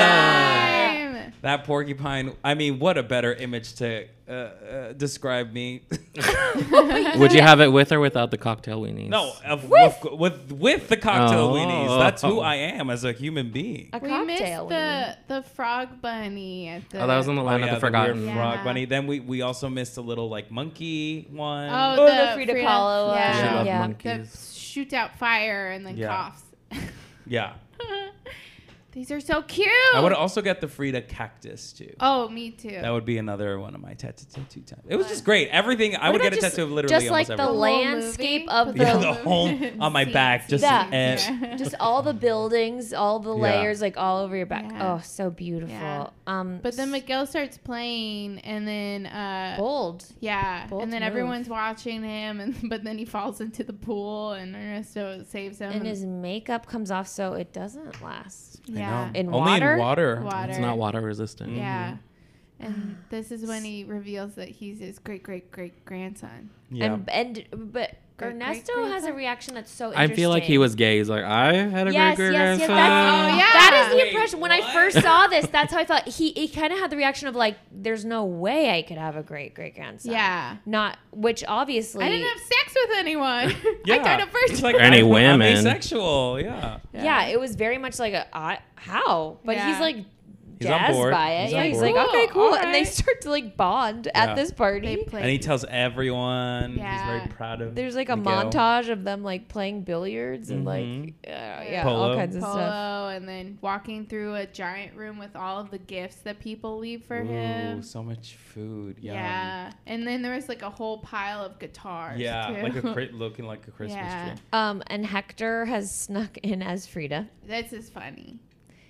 Tattoo time. Time. That porcupine. I mean, what a better image to uh, uh, describe me. Would you have it with or without the cocktail weenies? No, of, With. of- with with the cocktail Oh. weenies. That's who I am as a human being. A We cocktail. missed weenie. the the frog bunny at the. Oh, that was on the land Oh, of yeah, the forgotten. weird Yeah. frog bunny. Then we, we also missed a little like monkey one. Oh, Oh, the, the Frida Kahlo, uh, Yeah. She loved yeah. That monkeys. shoots out fire and then Yeah. coughs. Yeah. These are so cute. I would also get the Frida cactus too. Oh, me too. That would be another one of my tattoo tattoo time. It was just great. Everything I What would about get a just- tattoo of literally just like almost the everything. whole landscape movie? of Put the- Yeah, the movie whole on my scenes. back, just Yeah. and just all the buildings, all the Yeah. layers, like all over your back. Yeah. Oh, so beautiful. Yeah. Um, But then Miguel starts playing, and then uh, bold. yeah, Bold and then move. everyone's watching him, and but then he falls into the pool, and Ernesto saves him. And his makeup comes off so it doesn't last. yeah, In only water? in water. water. It's not water resistant. Yeah, and this is when he reveals that he's his great great great grandson. Yeah. And and but Great, Ernesto great has a grandson? reaction that's so I interesting. feel like he was gay. He's like, I had a Yes, great great yes, yes. grandson. That's, Oh, yeah. That is the Wait, impression. When I what? first saw this, that's how I felt. He, he kind of had the reaction of like, "There's no way I could have a great great grandson." Yeah. Not which obviously. I didn't have sex with anyone. Yeah. I got a It's virgin. like, Or any I'm, I'm women. asexual. Yeah. Yeah. it was very much like a I, how, but Yeah. he's like He's on jazzed board. by it. He's yeah, on he's board. like, okay, Cool, cool, and they alright. start to like bond Yeah. at this party. They play. And he tells everyone. He's Yeah. very proud of. There's like a Miguel. montage of them like playing billiards and Mhm. like uh, yeah, Polo. all kinds of Polo, stuff. and then walking through a giant room with all of the gifts that people leave for Ooh, him. so much food. Yum. Yeah, and then there was like a whole pile of guitars. Yeah, too. like a cri- looking like a Christmas Yeah. tree. Um, and Hector has snuck in as Frida. This is funny.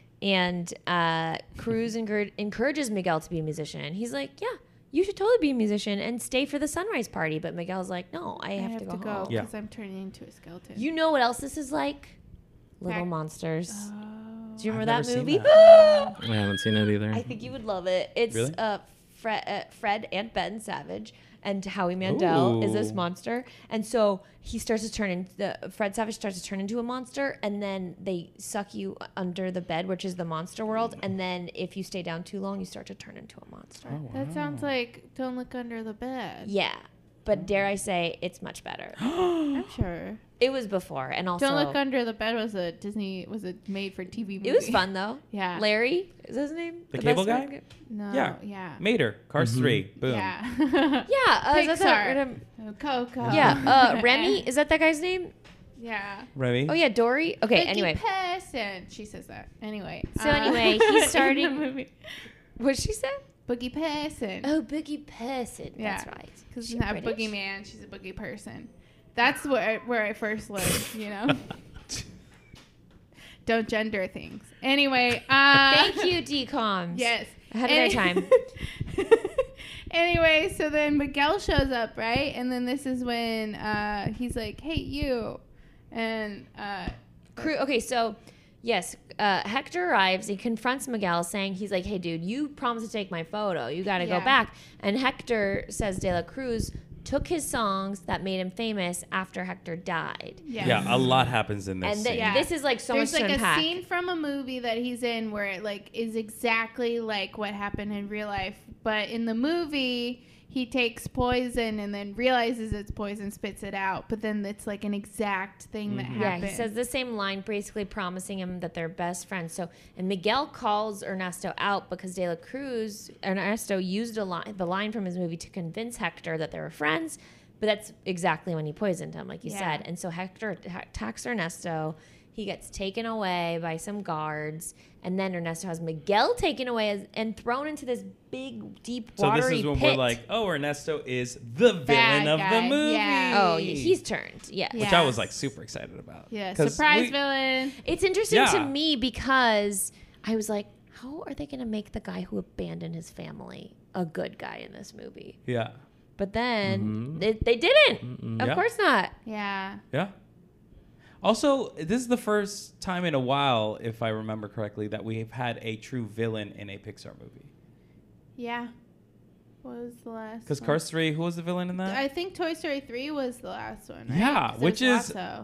And uh, Cruz encour- encourages Miguel to be a musician. And he's like, yeah, you should totally be a musician and stay for the sunrise party. But Miguel's like, no, I have, to go, home. Yeah. because I'm turning into a skeleton. You know what else this is like? Little Back- Monsters. Oh. Do you I've remember never that seen movie? that. I haven't seen it either. I think you would love it. It's Really? uh, Fred, uh, Fred and Ben Savage and Howie Mandel is this Ooh. monster, and so he starts to turn into the Fred Savage starts to turn into a monster, and then they suck you under the bed, which is the monster world, and then if you stay down too long, you start to turn into a monster. Oh, That sounds like Don't Look Under the Bed. Yeah, but dare I say, it's much better. I'm sure. It was before, and also Don't Look Under the Bed was a Disney was a made for T V movie. it was fun though. Yeah. Larry is that his name? The best cable friend guy? No. Yeah. Yeah. Mater, Cars Mhm. three, boom. Yeah. Yeah, uh, is that Pixar. that- Oh, Coco. yeah. Uh, Remy, is that that guy's name? Yeah. Remy. Oh yeah, Dory. Okay, Vicky anyway. Person. She says that. Anyway. So anyway, he's in the starting- movie. What'd she say? Boogie Person. Oh, Boogie Person. Yeah. That's right. Because She she's not a British? boogeyman. She's a boogie person. That's where I, where I first learned, you know. Don't gender things. Anyway. Uh, Thank you, D COMs. Yes. Ahead of their time. Anyway, so then Miguel shows up, right? And then this is when uh, he's like, "Hey, you," and uh, Crew. Okay, so yes, uh, Hector arrives. He confronts Miguel, saying he's like, "Hey, dude, you promised to take my photo. You got to Yeah. go back." And Hector says De La Cruz took his songs that made him famous after Hector died. yeah. Yeah, a lot happens in this And th- scene. Yeah. this is like so There's much like to a unpack. scene from a movie that he's in where it like is exactly like what happened in real life, but in the movie he takes poison and then realizes it's poison, spits it out, but then it's like an exact thing that Mhm. Yeah, happened. he says the same line, basically promising him that they're best friends. So, and Miguel calls Ernesto out because De La Cruz, Ernesto used a line, the line from his movie to convince Hector that they were friends, but that's exactly when he poisoned him, like you Yeah. said. And so Hector atta- attacks Ernesto. He gets taken away by some guards, and then Ernesto has Miguel taken away as, and thrown into this big, deep, So watery this is when pit. we're like, oh, Ernesto is the Bad villain of guy, the movie. yeah. oh, yeah, he's turned. Yes. Which Yeah. I was like super excited about. Yeah, 'Cause surprise we- villain. It's interesting Yeah. to me because I was like, how are they going to make the guy who abandoned his family a good guy in this movie? Yeah. But then Mhm. they, they didn't. Mm-mm. Of Yeah. course not. Yeah. Yeah. Also, this is the first time in a while, if I remember correctly, that we've had a true villain in a Pixar movie. Yeah. What was the last Because one? Cars three, who was the villain in that? I think Toy Story three was the last one, right? Yeah, 'Cause it which was is- Lotso.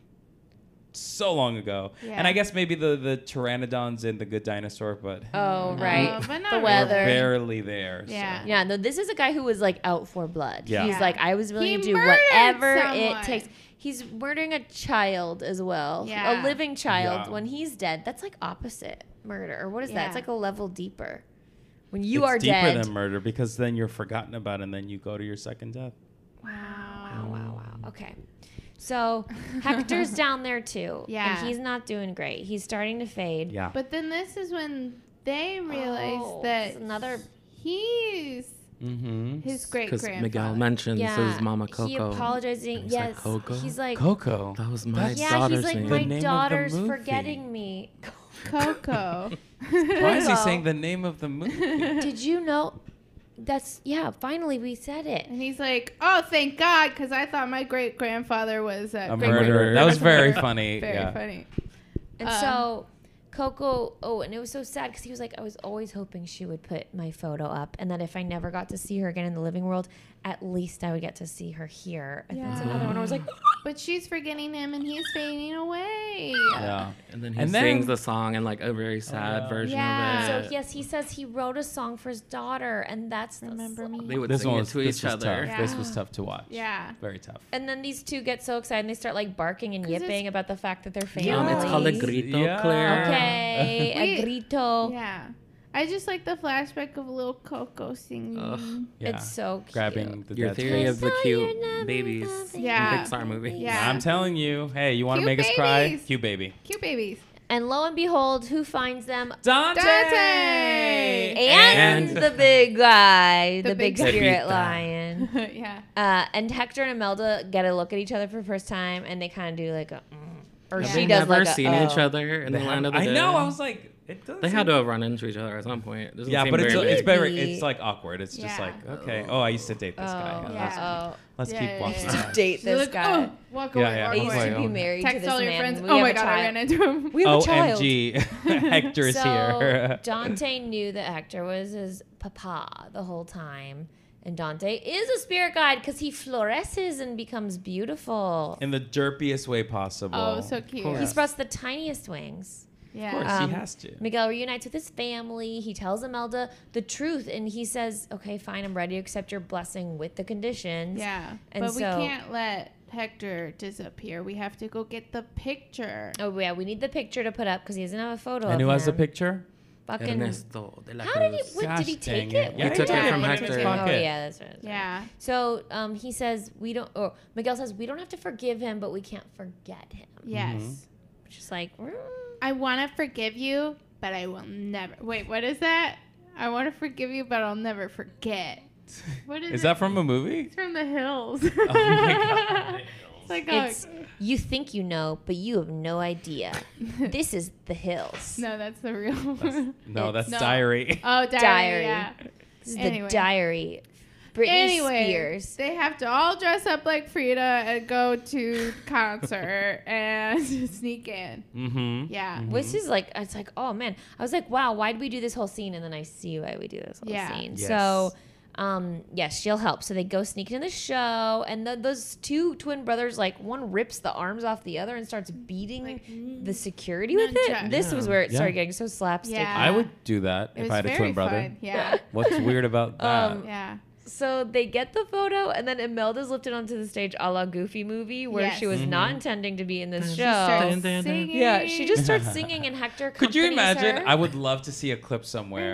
So long ago. Yeah. And I guess maybe the, the pteranodons in The Good Dinosaur, but Oh, Uh, right. but not the really. weather. barely there. so. Yeah. Yeah, no, this is a guy who was like out for blood. Yeah. He's Yeah. like, I was willing He to do murdered whatever someone. it takes. He's murdering a child as well. Yeah. A living child. Yeah. When he's dead, that's like opposite murder. Or what is that? Yeah. It's like a level deeper. When you it's are deeper dead. than murder because then you're forgotten about and then you go to your second death. Wow, wow, wow. Okay. So Hector's down there too. Yeah. And he's not doing great. He's starting to fade. Yeah. But then this is when they realize Oh, that it's another. he's Mm-hmm. his great Because grandfather. Miguel mentions Yeah. his mama He Coco. apologizing. He's like, Yes. Coco? He's like, Coco. That was my That's- yeah, daughter's he's like, name. The my name of the daughter's movie. forgetting me. Coco. Why is he Coco. saying the name of the movie? Did you know? That's yeah. Finally, we said it. And he's like, "Oh, thank God, because I thought my great grandfather was a, A great murderer. That was very grandfather." funny. Very yeah. funny. And Um, so Coco. Oh, and it was so sad because he was like, I was always hoping she would put my photo up, and that if I never got to see her again in the living world, at least I would get to see her here. And that's Yeah. another one. I was like, But she's forgetting him, and he's fading away. Yeah. And then he And then- sings the song in like a very sad yeah. version Yeah. so of it. yes, he says he wrote a song for his daughter, and that's the Remember song. me? They would This sing one it was, to this each was other. tough. This Yeah. was tough to watch. Yeah. Very tough. And then these two get so excited and they start like barking and 'Cause it's- yipping about the fact that they're family. Um, it's called a grito, Yeah. Claire. Okay, a We- grito. Yeah. I just like the flashback of little Coco singing. Ugh. Yeah. It's so cute. Grabbing the Your dad's theory face. of the Saw cute your number babies something. Yeah. in Pixar movie. Yeah. I'm telling you. Hey, you want to Cute make us cry? babies. Cute baby. Cute babies. And lo and behold, who finds them? Dante! Dante! And, And- the big guy, the, The big, big- spirit Pepita. lion. yeah. Uh, and Hector and Imelda get a look at each other for the first time, and they kind of do like a, mm. or Yeah. she They've does never like a, seen oh. each other in They the have- land of the I dead. know. I was like, it does. They had to have run into each other at some point. It doesn't Yeah, seem but it's very it's very Maybe. it's like awkward. It's just Yeah. like okay. Oh, I used to date this guy. Oh, Yeah, let's yeah. oh. Let's Yeah, keep yeah, walking. yeah. on. Date You're this like, guy. oh, walk Yeah, away. yeah. I Walk used away. to be Oh. married to Text this all your man. friends. We Oh have my a God, I child. ran into him. We have a child. O M G, Hector is so here. Dante knew that Hector was his papa the whole time. And Dante is a spirit guide because he fluoresces and becomes beautiful. In the derpiest way possible. Oh, so cute. course. He sprouts the tiniest wings. Yeah. Of course, Um, he has to. Miguel reunites with his family. He tells Imelda the truth, and he says, "Okay, fine, I'm ready to accept your blessing with the conditions." Yeah. And but we so- can't let Hector disappear. We have to go get the picture. Oh yeah, we need the picture to put up because he doesn't have a photo. And of who has the him. picture? Fucking. Ernesto de la How did he? Cruz. What, did he Gosh take dang it? it. Where He did took it he from put Hector's Oh pocket. yeah, that's right. that's right. Yeah. So um, he says we don't. Or Miguel says we don't have to forgive him, but we can't forget him. Yes. Mm-hmm. Which is like. mm. I want to forgive you, but I will never. Wait, what is that? I want to forgive you, but I'll never forget. What is, Is it? that from a movie? It's from the hills. Oh my God. It's like oh, It's you think you know, but you have no idea. This is the hills. no, that's the real one. No, It's- that's No. Diary. Oh, diary. Diary. Yeah. This is Anyway. the diary. Britney Anyway, Spears. they have to all dress up like Frida and go to concert and sneak in. Mm-hmm. Yeah. Which is like, it's like, oh man. I was like, wow, why did we do this whole scene? And then I see why we do this whole Yeah. scene. Yes. So, um, yes, she'll help. So they go sneaking in the show, and the, those two twin brothers, like one rips the arms off the other and starts beating Like, the security with it. nunchuck. This was Yeah. wait, it Yeah. started getting so slapstick. Yeah. I would do that It if was I had a very twin brother. fun. Yeah. What's weird about that? Um, Yeah. So they get the photo, and then Imelda's lifted onto the stage a la Goofy movie, where Yes. she was Mhm. not intending to be in this She show. Starts Dun, dun, dun. singing. Yeah, she just starts singing, and Hector Could you accompanies imagine? her. I would love to see a clip somewhere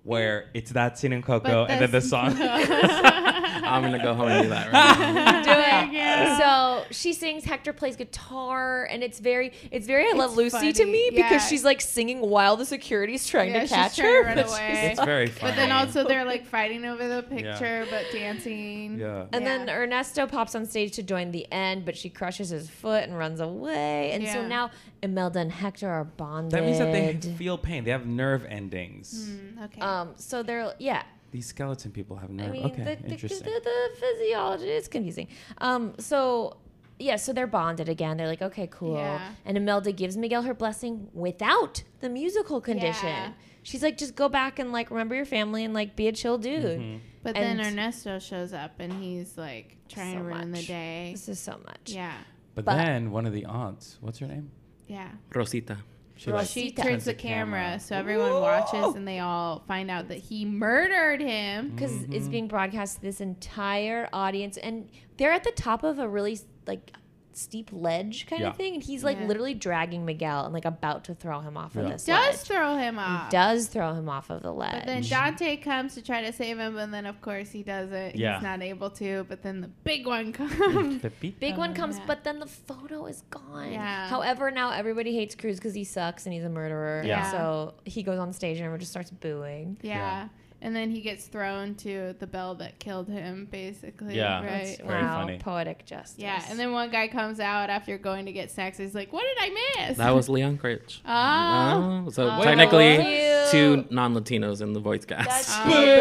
where it's that scene in Coco But and then the this- song. I'm gonna go home and do that right now. Do it. Yeah. So she sings. Hector plays guitar, and it's very, it's very I Love It's Lucy to funny, me because yeah. she's like singing while the security's trying Yeah, to she's catch trying her. to run but away. she's- It's very funny. But then also they're like fighting over the picture, but dancing. Yeah. And then Yeah. Ernesto pops on stage to join the end, but she crushes his foot and runs away. And so Yeah. now Imelda and Hector are bonded. That means that they feel pain. They have nerve endings. Mm, okay. Um. So they're yeah. These skeleton people have nerve. I mean, okay, the, the, interesting. the, the physiology is confusing. Um, so, yeah, so they're bonded again. They're like, okay, cool. Yeah. And Imelda gives Miguel her blessing without the musical condition. Yeah. She's like, just go back and like remember your family and like be a chill dude. Mhm. but and- then Ernesto shows up and he's like trying So to ruin much. the day. This is so much. Yeah. But, But- then one of the aunts, what's her name? Yeah. Rosita. She Well, like, she Rosita. turns the camera, so everyone watches and they all find out that he murdered him. Because Mm-hmm. it's being broadcast to this entire audience, and they're at the top of a really like steep ledge kind Yeah. of thing, and he's like Yeah. literally dragging Miguel and like about to throw him off Yeah. of He this Does ledge. throw him He off. does throw him off of the ledge. But then Dante comes to try to save him, and then of course he doesn't. Yeah. He's not able to. But then the big one comes. Pepita. Big one comes, yeah. but then the photo is gone. Yeah. However, now everybody hates Cruz because he sucks and he's a murderer. Yeah. And so he goes on stage and everyone just starts booing. Yeah. Yeah. And then he gets thrown to the bell that killed him, basically. Yeah. Right. Very wow, funny. poetic justice. Yeah. And then one guy comes out after going to get snacks. He's like, "What did I miss?" That was Leon Critch. Oh. Oh, so Oh. technically, Cute. two non-Latinos in the voice cast. That's Oh. cute.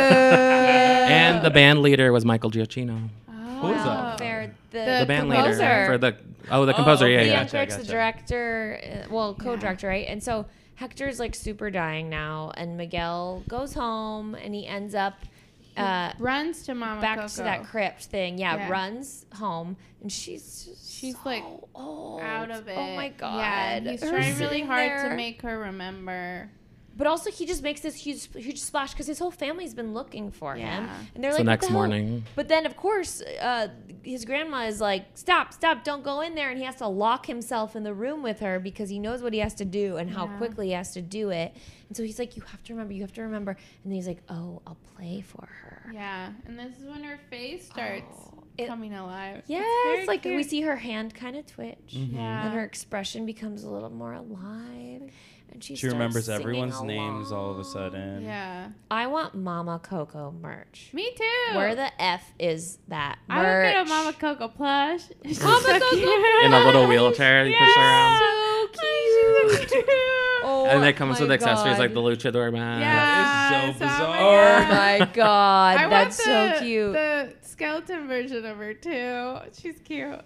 And the band leader was Michael Giacchino. Who is that? Oh. Fair. The, The The band composer. leader for the oh the composer. okay. yeah, Leon yeah. Gotcha, Crick's the gotcha. director, uh, well, co-director, right? And so Hector's like super dying now, and Miguel goes home, and he ends up uh, Runs to Mama back Coco. to that crypt thing. Yeah, Yeah. runs home, and she's just She's, so like, old. out of it. Oh my god! Yeah, and he's Her trying really sitting hard there. to make her remember. But also, he just makes this huge, huge splash because his whole family's been looking for him, Yeah. and they're So like, "What next the hell?" morning. But then, of course, uh, his grandma is like, "Stop, stop! Don't go in there!" And he has to lock himself in the room with her because he knows what he has to do and how Yeah. quickly he has to do it. And so he's like, "You have to remember. You have to remember." And then he's like, "Oh, I'll play for her." Yeah, and this is when her face starts Oh. It- coming alive. It's Yes, very like we cute. see her hand kind of twitch, Mhm. Yeah. and her expression becomes a little more alive, and she She starts remembers singing everyone's names all of a along. sudden. Yeah. I want Mama Coco merch. Me too. Where the F is that I would merch? get a Mama Coco plush. She's Mama so Coco cute. In a little wheelchair, you push her around. So She's so cute. Oh, And it comes my with accessories like God. the luchador mask. Yeah. That is so it's on bizarre. my- Oh my god, I that's want the, so cute. The skeleton version of her too. She's cute.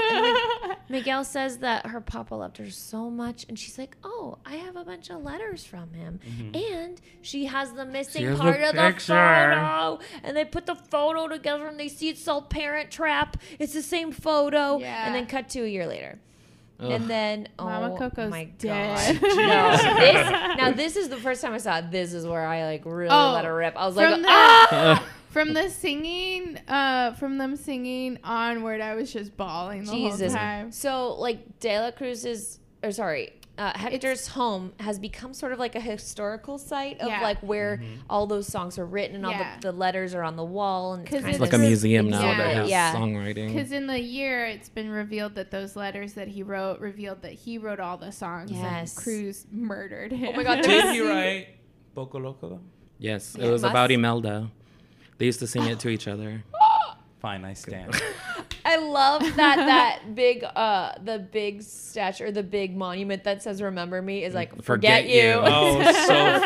Oh, Miguel says that her papa loved her so much, and she's like, "Oh, I have a bunch of letters from him," and she has the missing has the part of the picture. photo, and they put the photo together, and they see it's all Parent Trap. It's the same photo, Yeah. and then cut to a year later. Ugh. And then, oh Mama Coco's my dead. god! No, this, now this is the first time I saw it. This is where I like really Oh, let her rip. I was like, from the- ah! From the singing, uh, from them singing onward, I was just bawling the Jesus. whole time. So like De La Cruz's, or sorry, uh, Hector's home has become sort of like a historical site of Yeah. like where all those songs are written and all Yeah. the, the letters are on the wall, and 'Cause it's, kind It's of like a this museum now that Exactly, has yeah. songwriting. Because in the year, it's been revealed that those letters that he wrote revealed that he wrote all the songs. Yes. And Cruz murdered him. Oh my God, Did he write Poco Loco? Yes, it Yeah. was Must- about Imelda. They used to sing it to each other. Fine, I stand. I love that that big uh the big statue or the big monument that says "Remember Me" is like forget, Forget you. you. Oh, so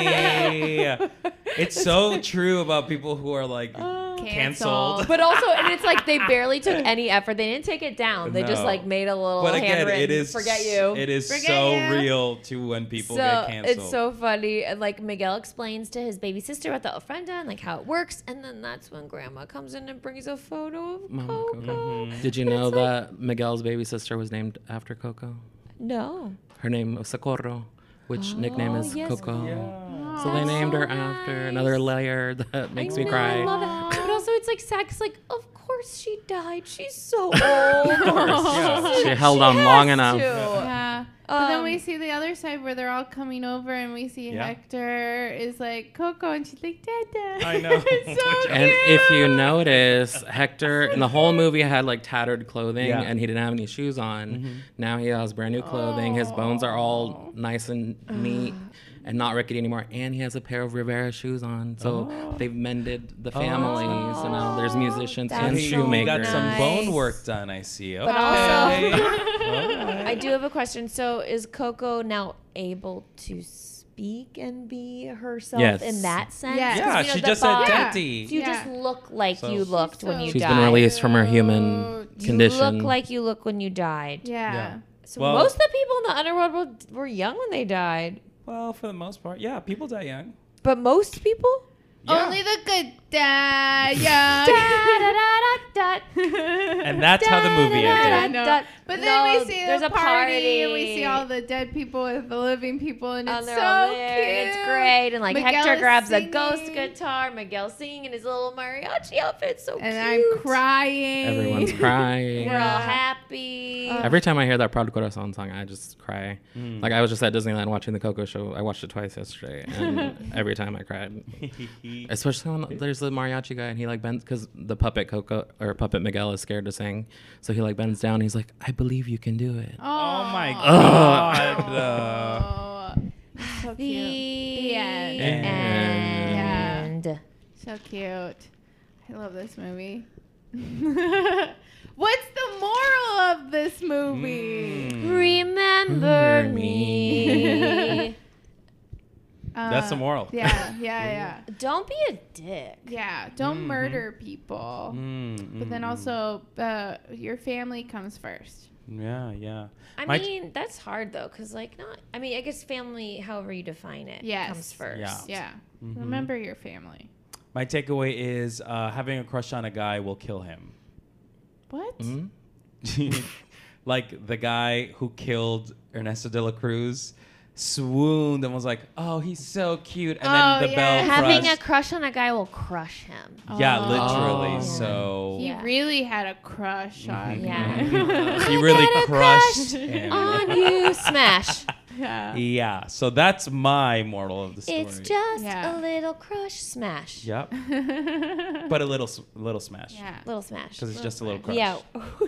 funny. It's so true about people who are like canceled. But also, and it's like they barely took any effort. They didn't take it down. They just No. like made a little But again, handwritten it is "Forget you." It is Forget so you. real to when people so get canceled. it's so funny, and like Miguel explains to his baby sister about the ofrenda and like how it works, and then that's when Grandma comes in and brings a photo of Mama Coco. Coco. Mhm. Did you know that Miguel's baby sister was named after Coco? No, Her name was Socorro, which nickname Oh, is yes. Coco. Yeah. So they That's named so her after nice. another layer that makes I me know, cry. I love it. But also, it's like sad because like of course she died. She's so old. yeah. She held on long has enough. to. Yeah. But then Um, we see the other side where they're all coming over, and we see Yeah. Hector is like Coco, and she's like Dada. I know. It's so And cute. if you notice, Hector in the whole movie had like tattered clothing Yeah. and he didn't have any shoes on. Mhm. Now he has brand new clothing. His bones are all nice and neat and not rickety anymore. And he has a pair of Rivera shoes on. So Oh. they've mended the family. So now there's musicians That's and so He shoemakers. got some nice. bone work done, I see. Okay. But also- Alright. I do have a question. So is Coco now able to speak and be herself Yes. in that sense? Yes. 'Cause Yeah, we know she the just said body- Yeah. daddy. You Yeah. just look like So- you looked when so you She's died. been released from her human Cute. You condition. look like you look when you died. Yeah. Yeah. So Well- most of the people in the underworld were, were young when they died. Well, for the most part, yeah, people die young. But most people? Yeah. Only the good die young. And that's how the movie I ended. know. But then No, we see there's the a party, and we party. see all the dead people with the living people, and Oh, it's they're so all there. cute. It's great. And like Miguel Hector is grabs a ghost singing. guitar, Miguel singing in his little mariachi outfit. So And cute. I'm crying. Everyone's crying. We're all Yeah. happy. Uh, Every time I hear that Proud Corazon song, I just cry. Mm. Like I was just at Disneyland watching the Coco show. I watched it twice yesterday, and every time I cried. Especially when there's the mariachi guy and he like bends because the puppet Coco or puppet Miguel is scared to sing, so he like bends down. And he's like, "I believe you can do it." Oh my Aw. god. Uh, Oh, so cute. The The end. end. Yeah. So cute. I love this movie. What's the moral of this movie? Mm. Remember Remember me. That's the Uh, moral. Yeah, yeah, yeah. Don't be a dick. Yeah, don't Mhm. murder people. Mm, But then mm, also, uh, your family comes first. mm. Yeah, yeah. I My- mean, that's hard though, because like not. I mean, I guess family, however you define it, Yes. comes first. Yeah. Yeah. Mhm. Remember your family. My takeaway is uh, having a crush on a guy will kill him. What? Mhm. Like the guy who killed Ernesto de la Cruz swooned and was like, "Oh, he's so cute," and Oh, then the yeah. bell Having a crushed. crush on a guy will crush him. Yeah, Oh. literally. Oh. So He Yeah. really had a crush on Mhm. Yeah. him. he really got a crushed crush him. On you, smash. yeah. Yeah, so that's my moral of the story. It's just Yeah. a little crush, smash. Yep, but a little, s- little smash. Yeah. Because Little smash. it's just a little crush. Yeah.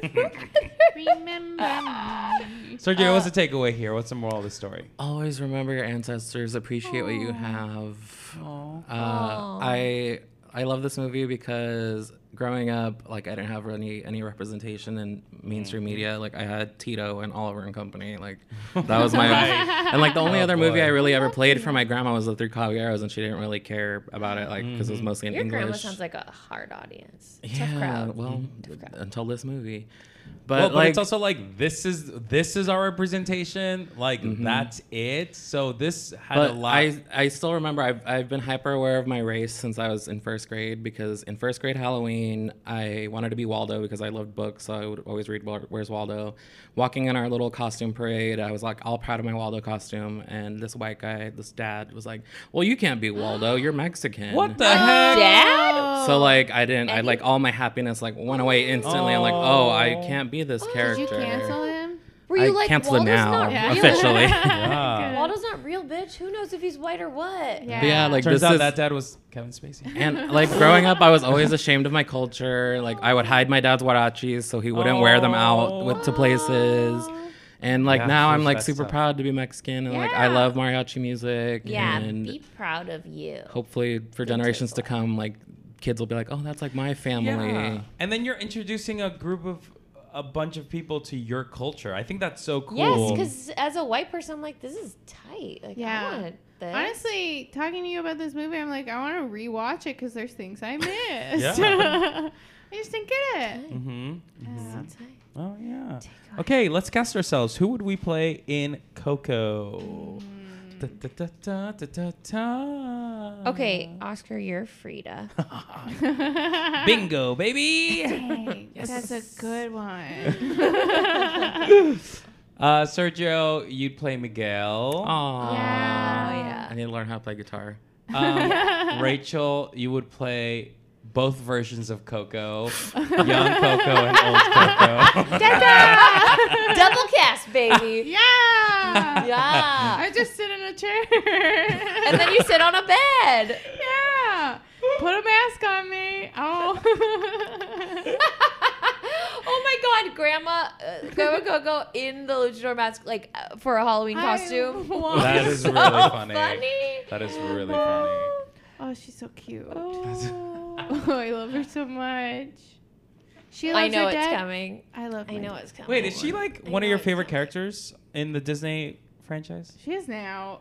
Remember me. Sergio, what's Uh, the takeaway here? What's the moral of the story? Always remember your ancestors. Appreciate what you Aw. have. Oh. Uh, Aw. I I love this movie because growing up, like I didn't have any any representation in mainstream media. Like I had Tito and Oliver and Company. Like that was my Right. and like the only Oh, other movie boy. I really ever played for my grandma was The Three Caballeros, and she didn't really care about it, like because it was Mhm. mostly in Your English. grandma sounds like a hard audience. Tough yeah, crowd. well, Tough crowd. until this movie. But well, but like it's also like this is this is our representation. Like Mhm. that's it. So this had But a lot. I, I still remember I've, I've been hyper aware of my race since I was in first grade because in first grade Halloween I wanted to be Waldo because I loved books, so I would always read Wa- Where's Waldo. Walking in our little costume parade, I was like all proud of my Waldo costume, and this white guy, this dad, was like, "Well, you can't be Waldo. You're Mexican." what the Oh, heck? Dad? So like I didn't, I And like you- all my happiness like went away instantly. I'm like, oh, I can't be this Did character. you cancel him? Were you I like cancel it Waldo's now not Yeah. real? officially. Yeah. Waldo's not real, bitch. Who knows if he's white or what? Yeah. But yeah, like Turns this out is, that dad was Kevin Spacey. And like growing up, I was always ashamed of my culture. Like I would hide my dad's huaraches so he wouldn't wear them out with to places. And like Yeah, now I'm that's like super tough. proud to be Mexican and like I Yeah. love mariachi music. Yeah, and be proud of you. hopefully for generations to come, like kids will be like, oh, that's like my family. Yeah. And then you're introducing a group of a bunch of people to your culture. I think that's so cool. Yes, because as a white person, I'm like, this is tight. Like, Yeah. I want this. Honestly, talking to you about this movie, I'm like, I want to rewatch it because there's things I missed. Yeah. I just didn't get it. Mm-hmm. Yeah. So tight. Oh yeah. Take on. Okay, let's cast ourselves. Who would we play in Coco? Da, da, da, da, da, da, da. Okay, Oscar, you're Frida. Bingo, baby. Dang, That's a good one. Uh, Sergio, you'd play Miguel. Aww. Yeah. Yeah. I need to learn how to play guitar. Um, Rachel, you would play both versions of Coco, young Coco and old Coco. Double cast, baby. Yeah. Yeah. I just sit in a chair. And then you sit on a bed. Yeah. Put a mask on me. Oh. Oh my God, Grandma, uh, Grandma Coco in the luchador mask, like uh, for a Halloween costume. I want That is So really funny. funny. That is really funny. Oh, she's so cute. Oh. Oh, I love her so much. She I loves know her it's dad. coming. I love. I my know dad. it's coming. Wait, is she like I one of know your it's favorite coming. characters in the Disney franchise? She is now.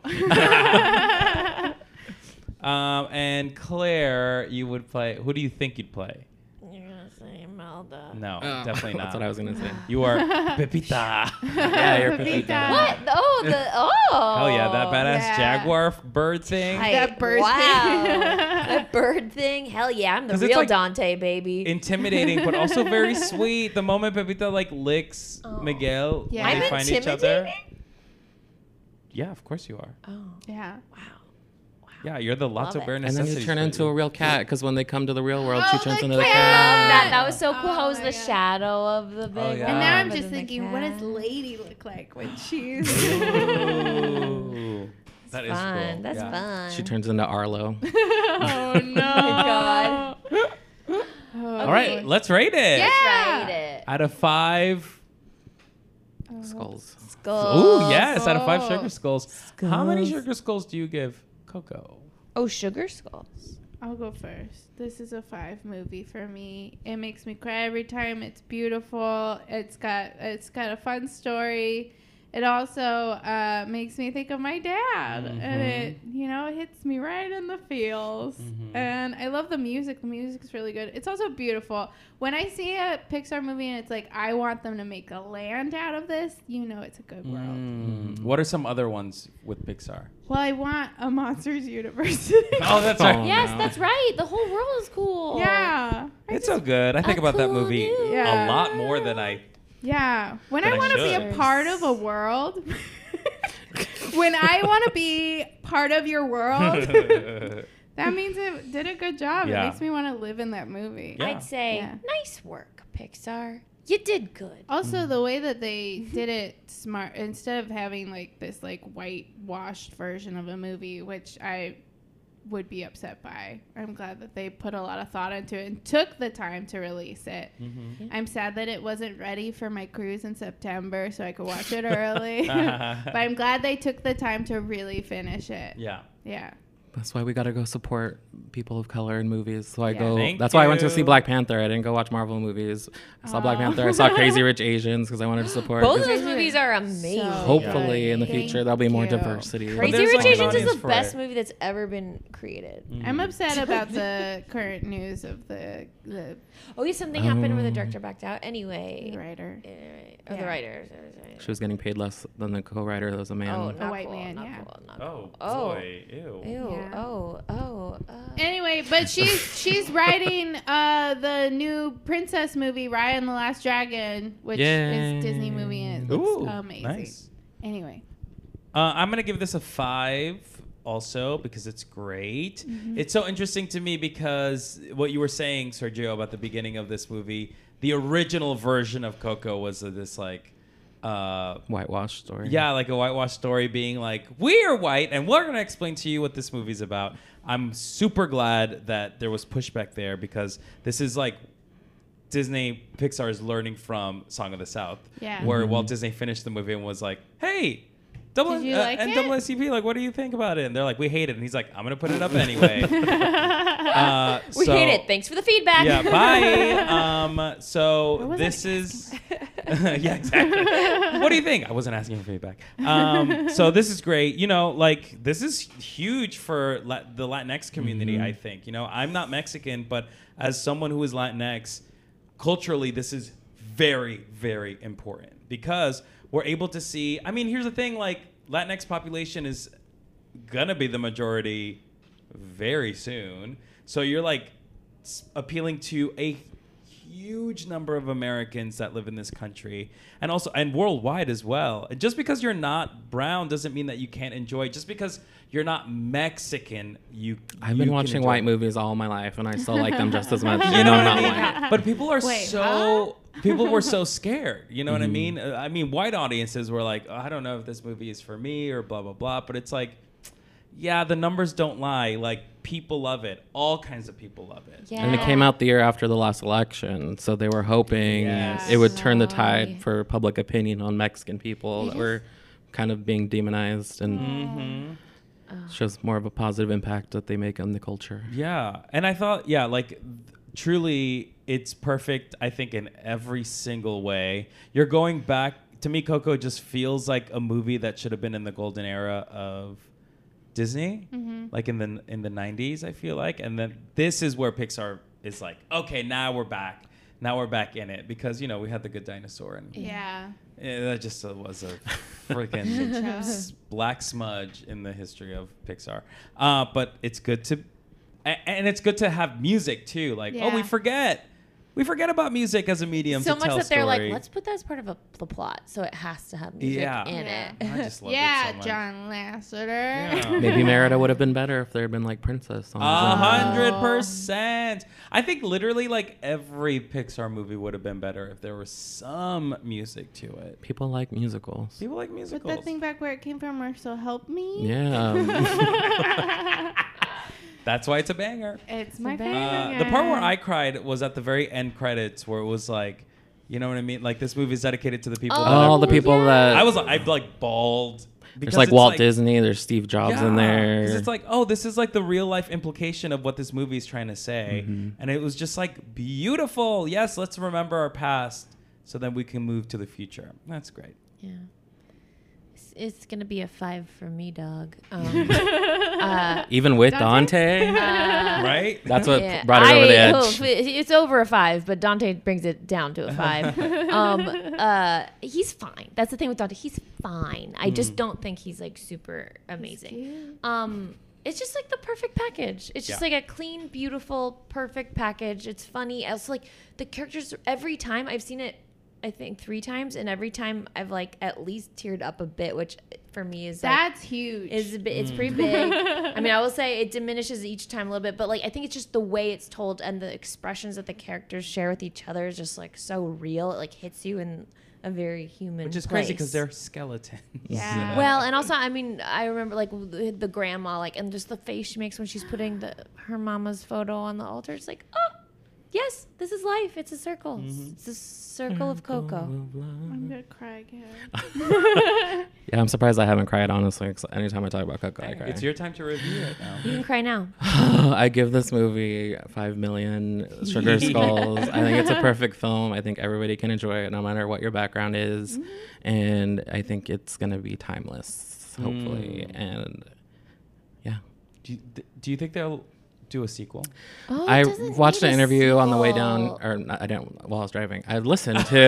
Um, and Claire, you would play. Who do you think you'd play? You're gonna say Melda. No, Oh, definitely not. That's what I was gonna say. You are Pepita. Yeah, you're Pepita. Pepita. What? Oh, the oh. Hell yeah, that badass Yeah. jaguar f- bird thing. Hi- That bird wow. thing. That bird thing. Hell yeah, I'm the 'Cause it's real like Dante, baby. Intimidating, but also very sweet. The moment Pepita like licks Oh. Miguel Yeah. when I'm they find each other. intimidating. Yeah, of course you are. Oh, Yeah. wow. Yeah, you're the Love Lotso it. Bear And then you necessities turn for into you. a real cat because when they come to the real world, Oh, she turns the into the I cat. love cat. that. That was so cool. Oh How was my the God. shadow of the big Oh, one? yeah. And now I'm but just then the thinking, what does cat. Lady look like when she's? Ooh. That is Fun. cool. That's yeah. fun. She turns into Arlo. Oh no! God. Oh, All right, let's rate it. Yeah. Let's rate it. Out of five. Skulls. Skulls. Ooh, yes, out of five Skulls. sugar skulls. How many Skulls. sugar skulls do you give Coco? Oh, sugar skulls. I'll go first. This is a five movie for me. It makes me cry every time. It's beautiful. It's got it's got a fun story. It also uh, makes me think of my dad, and it you know it hits me right in the feels. Mhm. And I love the music. The music is really good. It's also beautiful. When I see a Pixar movie and it's like I want them to make a land out of this, you know it's a good world. Mm. What are some other ones with Pixar? Well, I want a Monsters University. Oh, that's Oh, right. Yes, no. that's right. The whole world is cool. Yeah. I It's just- so good. I think A about that cool movie new Yeah. a lot more than I. Yeah. When But I I want to be a should. part of a world, when I want to be part of your world, that means it did a good job. Yeah. It makes me want to live in that movie. Yeah. I'd say Yeah. nice work, Pixar. You did good. Also, the way that they did it smart, instead of having like this like whitewashed version of a movie, which I would be upset by. I'm glad that they put a lot of thought into it and took the time to release it. Mhm. I'm sad that it wasn't ready for my cruise in September so I could watch it early. But I'm glad they took the time to really finish it. Yeah. Yeah. That's why we gotta go support people of color in movies. So I Yeah. go. Thank that's why I went to see you. Black Panther. I didn't go watch Marvel movies. I saw Black Oh. Panther. I saw Crazy Rich Asians because I wanted to support. Both of 'cause those movies are amazing. So hopefully in the Thank future there'll be more you. diversity. But Crazy there's, Rich like, an Asians is audience the for best it. movie that's ever been created. I'm upset about the current news of the the Oh, yeah, something happened where the Um, director backed out. Anyway. writer. Anyway. Or Yeah. the writer. She was getting paid less than the co-writer. That was a man. Oh, A not white cool, man, not yeah. cool, not Oh, cool. Oh. boy. Ew. Ew. Yeah. Oh. Oh. Uh. Anyway, but she's she's writing uh the new princess movie Raya and the Last Dragon, which Yay. is Disney movie and it looks Ooh, amazing. nice. Anyway. Uh, I'm gonna give this a five, also because it's great. It's so interesting to me because what you were saying, Sergio, about the beginning of this movie, the original version of Coco was uh, this like, uh, Whitewash story. yeah, like a whitewash story, being like, we are white and we're gonna explain to you what this movie's about. I'm super glad that there was pushback there because this is like Disney Pixar is learning from Song of the South, Yeah. where Mhm. Walt Disney finished the movie and was like, "Hey, double Did you uh, like and it? double S C P, like, what do you think about it?" And they're like, "We hate it," and he's like, "I'm gonna put it up anyway." uh, We so- hate it. Thanks for the feedback. Yeah, bye. um, so What was this I is, yeah, exactly. What do you think? I wasn't asking for feedback. Um, so this is great. You know, like this is huge for La- the Latinx community. Mhm. I think. You know, I'm not Mexican, but as someone who is Latinx, culturally, this is very, very important because we're able to see. I mean, here's the thing: like Latinx population is gonna be the majority very soon. So you're like s- appealing to a huge number of Americans that live in this country, and also and worldwide as well. And just because you're not brown doesn't mean that you can't enjoy. Just because you're not Mexican, you. I've you been watching enjoy. white movies all my life, and I still like them just as much. You know, I'm not white. But people are Wait, so people were so scared. You know what I mean? Uh, I mean, white audiences were like, oh, I don't know if this movie is for me or blah blah blah. But it's like, yeah, the numbers don't lie. Like, people love it. All kinds of people love it. Yeah. And it came out the year after the last election, so they were hoping Yes. it would turn the Sorry. tide for public opinion on Mexican people that were kind of being demonized, and Mm-hmm. shows more of a positive impact that they make on the culture. Yeah, and I thought, yeah, like th- truly, it's perfect. I think in every single way. You're going back to me. Coco just feels like a movie that should have been in the golden era of Disney, Mm-hmm. like in the in the nineties. I feel like, and then this is where Pixar is like, okay, now we're back. Now we're back in it because you know we had the Good Dinosaur, and Yeah. eh, that just uh, was a freaking s- black smudge in the history of Pixar. Uh, but it's good to, a- and it's good to have music too. Like, oh, we Yeah. forget, we forget about music as a medium So to much tell that they're story. like, let's put that as part of a, the plot, so it has to have music Yeah. in Yeah. it. I just love Yeah, it so much. John Lasseter. Yeah. Maybe Merida would have been better if there had been like princess songs. A in there. hundred percent. I think literally like every Pixar movie would have been better if there was some music to it. People like musicals. People like Put musicals. that thing back where it came from, or so help me. Yeah. That's why it's a banger. It's my a favorite. banger. Uh, the part where I cried was at the very end credits, where it was like, you know what I mean? Like this movie is dedicated to the people. that All have- the people yeah. that I was like, I like bawled. there's because like it's Walt Disney, there's Steve Jobs in Yeah, there. 'cause it's like, oh, this is like the real life implication of what this movie is trying to say, Mhm. and it was just like beautiful. Yes, let's remember our past, so then we can move to the future. That's great. Yeah. It's, it's gonna be a five for me, dog. Um, uh, Even with Dante? Dante, uh, Right? that's what yeah, brought it over the I- edge. oh, it- it's over a five, but Dante brings it down to a five. um, uh, he's fine. That's the thing with Dante. He's fine. I just don't think he's like super amazing. Um, it's just like the perfect package. It's just Yeah. like a clean, beautiful, perfect package. It's funny. It's like the characters. Every time I've seen it, I think three times, and every time I've like at least teared up a bit, which for me is like, That's huge. is a bit, it's pretty big. I mean, I will say it diminishes each time a little bit, but like I think it's just the way it's told and the expressions that the characters share with each other is just like so real. It like hits you in a very human Which is place. crazy because they're skeletons. Yeah. Well, and also, I mean, I remember like the, the grandma, like, and just the face she makes when she's putting the her mama's photo on the altar. It's like, oh, yes, this is life. It's a circle. Mm-hmm. It's a circle of Coco. I'm gonna cry again. Yeah, I'm surprised I haven't cried, honestly, 'cause anytime I talk about Coco, I cry. It's your time to review it now. You can cry now. I give this movie five million sugar skulls. I think it's a perfect film. I think everybody can enjoy it no matter what your background is. And I think it's going to be timeless, hopefully. Mm. And yeah. Do you, th- do you think they'll do a sequel? Oh, it I doesn't watched need an a interview on the way down, sequel. or not, I didn't while I was driving. I listened to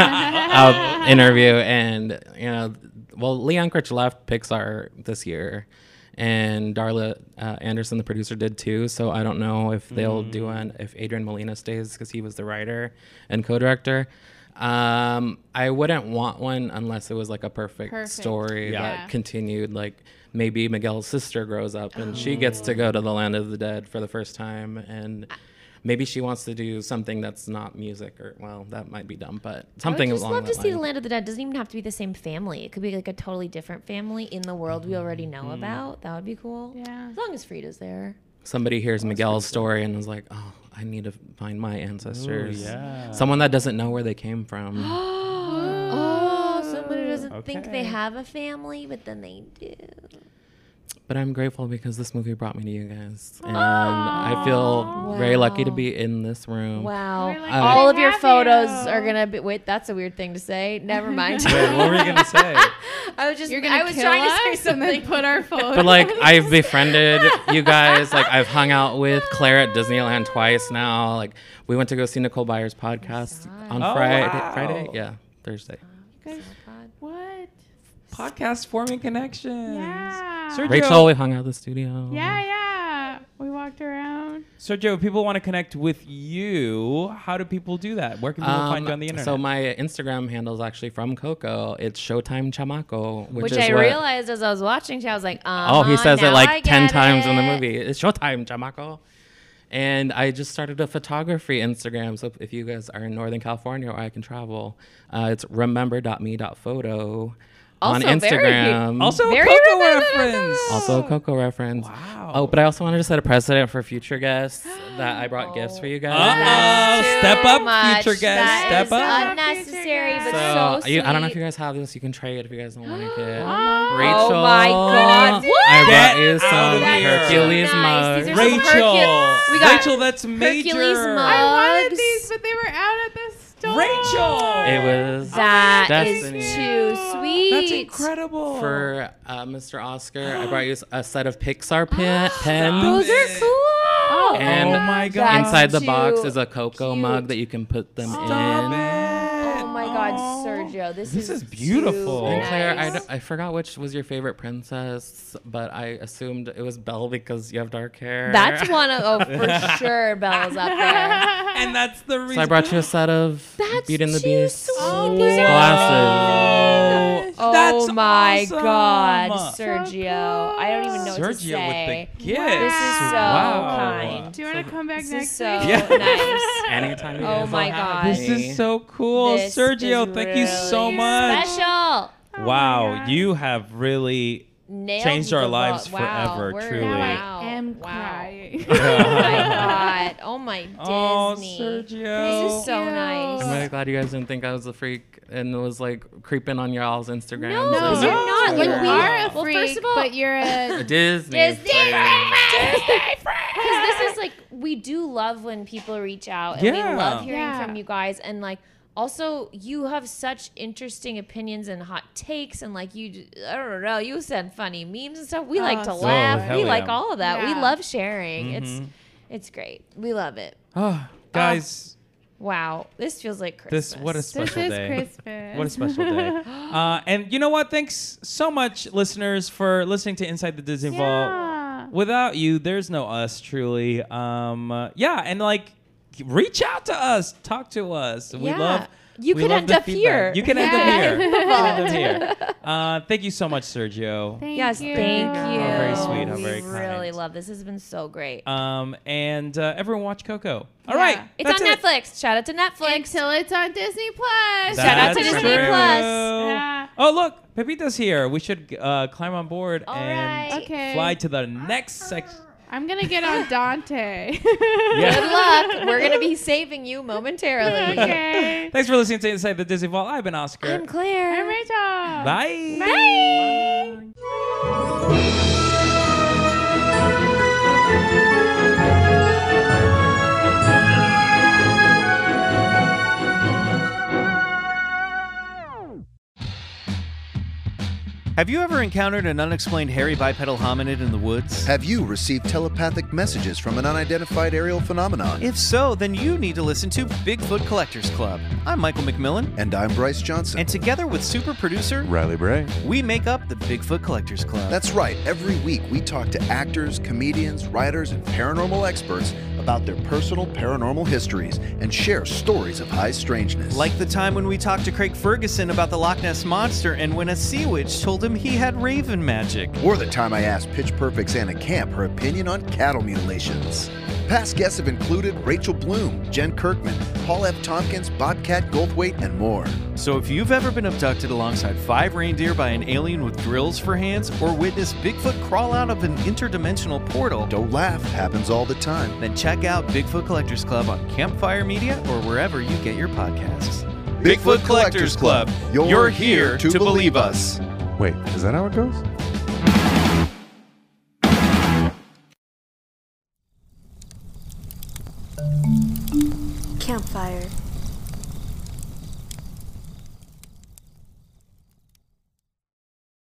an interview, and you know, well, Lee Unkrich left Pixar this year, and Darla uh, Anderson, the producer, did too. So I don't know if they'll do one if Adrian Molina stays because he was the writer and co-director. Um, I wouldn't want one unless it was like a perfect, Perfect. story Yeah. that Yeah. continued. Like maybe Miguel's sister grows up and she gets to go to the land of the dead for the first time, and maybe she wants to do something that's not music, or well, that might be dumb, but something I would just along love to that see the line. Land of the Dead. It doesn't even have to be the same family. It could be like a totally different family in the world we already know about. That would be cool. Yeah. As long as Frida's there. Somebody hears Miguel's story and is like, "Oh, I need to find my ancestors." yeah. Someone that doesn't know where they came from. Oh, someone who doesn't think they Okay. have a family, but then they do. But I'm grateful because this movie brought me to you guys, and I feel very lucky to Wow. be in this room. Wow. We're like, All we of your have photos you. are going to be. Wait, that's a weird thing to say. Never mind. Wait, what were you gonna say? I was just. You're gonna I was kill trying us to say and something. then put our photos. But like I've befriended you guys. Like I've hung out with Claire at Disneyland twice now. Like we went to go see Nicole Byers' podcast on Oh, Friday. wow. Friday, yeah, Thursday. Guys, what? Podcast forming connection. Yeah. Sergio, Rachel, we hung out at the studio. Yeah, yeah. We watched walked around. Sergio, if people want to connect with you, how do people do that? Where can people Um, find you on the internet? So my Instagram handle is actually from Coco. It's Showtime Chamaco, which, Which is I what, realized as I was watching, I was like, uh Oh, he says it now I like ten get times in the it. movie. It's Showtime Chamaco. And I just started a photography Instagram. So if you guys are in Northern California or I can travel, uh, it's remember dot me dot photo on Also very- Instagram. also, Very a Coco remember- reference. Also a Coco reference. Wow. Oh, but I also wanted to set a precedent for future guests that I brought gifts for you guys. Uh-oh. Too Step up, much. future guest. That Step is up. unnecessary, but So, so, you, sweet. I don't know if you guys have this. You can trade if you guys don't want to get. Oh Rachel. Oh my God. What? I Get brought you out some of here. Hercules Nice. mugs. These are some Rachel. Hercules- We got Rachel, that's major. Hercules I mugs. wanted these, but they were out at the store. Rachel. It was That is Destiny. too sweet. That's incredible. For uh, Mister Oscar, I brought you a set of Pixar pen, pens. Those are cool. And oh my God. That's Inside the too box is a Coco cute. mug that you can put them Stop in. it. Oh my God, Sergio, this, This is is beautiful. too And Claire, I, nice. d- I forgot which was your favorite princess, but I assumed it was Belle because you have dark hair. That's one of oh for sure. Belle's up there. And that's the reason. So I brought you a set of That's Beauty and the too Beast sweet. Oh, These are glasses. Oh That's my awesome. God, So Sergio! I don't even know what to Sergio say. with the gifts. This is so Wow. kind. Do you want to come back This next is so week? Yeah. nice. Anytime you Oh guys my will have God. This me. is so cool. This Sergio, is thank you so really much. Special. Oh Wow, my God. you have really Nailed changed our the lives vo- wow, forever, we're- truly. Now Wow. I am Wow. crying. Oh my God. Oh my Disney. Oh, This Sergio. is so Thank you. nice. I'm really glad you guys didn't think I was a freak and was like creeping on y'all's Instagram. No, No, you're no, not. You Like, we are a well, freak, first of all, but you're a Disney. Disney freak. because this is like we do love when people reach out and Yeah. we love hearing Yeah. from you guys and like also you have such interesting opinions and hot takes and like you j- I don't know you send funny memes and stuff we Oh, like to so laugh hell we yeah. like all of that we Yeah. love sharing it's Mhm. it's great we love it Oh, guys, wow this feels like Christmas this what a this special is day. Christmas. What a special day. Uh, and you know what? Thanks so much, listeners, for listening to Inside the Disney Vault. Yeah. Without you, there's no us, truly. Um, uh, yeah, and like, reach out to us, talk to us. We Yeah. love. You we could love end the up feedback. here. You can end Yeah. up here. You can end up here. Uh, thank you so much, Sergio. Thank yes you. thank you How very sweet, how we very really kind. love this this has been so great Um, and uh, everyone watch Coco. All Yeah. right, it's that's on it. Netflix shout out to Netflix Until it's on Disney Plus. Shout out to That's Disney true. Plus. Yeah. Oh, look, Pepita's here. We should uh, climb on board All and right. Okay. fly to the next section. I'm gonna get on Dante. Yeah. Good luck. We're going to be saving you momentarily. Okay. Thanks for listening to Inside the Disney Vault. I've been Oscar. I'm Claire. I'm Rachel. Bye. Bye. Have you ever encountered an unexplained hairy bipedal hominid in the woods? Have you received telepathic messages from an unidentified aerial phenomenon? If so, then you need to listen to Bigfoot Collectors Club. I'm Michael McMillan, And I'm Bryce Johnson. and together with super producer, Riley Bray. we make up the Bigfoot Collectors Club. That's right. Every week we talk to actors, comedians, writers, and paranormal experts about their personal paranormal histories and share stories of high strangeness. like the time when we talked to Craig Ferguson about the Loch Ness Monster and when a sea witch told him he had raven magic. Or the time I asked Pitch Perfect's Anna Camp her opinion on cattle mutilations. Past guests have included Rachel Bloom, Jen Kirkman, Paul F. Tompkins, Bobcat Goldthwait, and more. So if you've ever been abducted alongside five reindeer by an alien with drills for hands or witnessed Bigfoot crawl out of an interdimensional portal, Don't laugh, happens all the time. then check out Bigfoot Collectors Club on Campfire Media or wherever you get your podcasts. Bigfoot Collectors Club. You're here to believe us. Wait, is that how it goes? Campfire.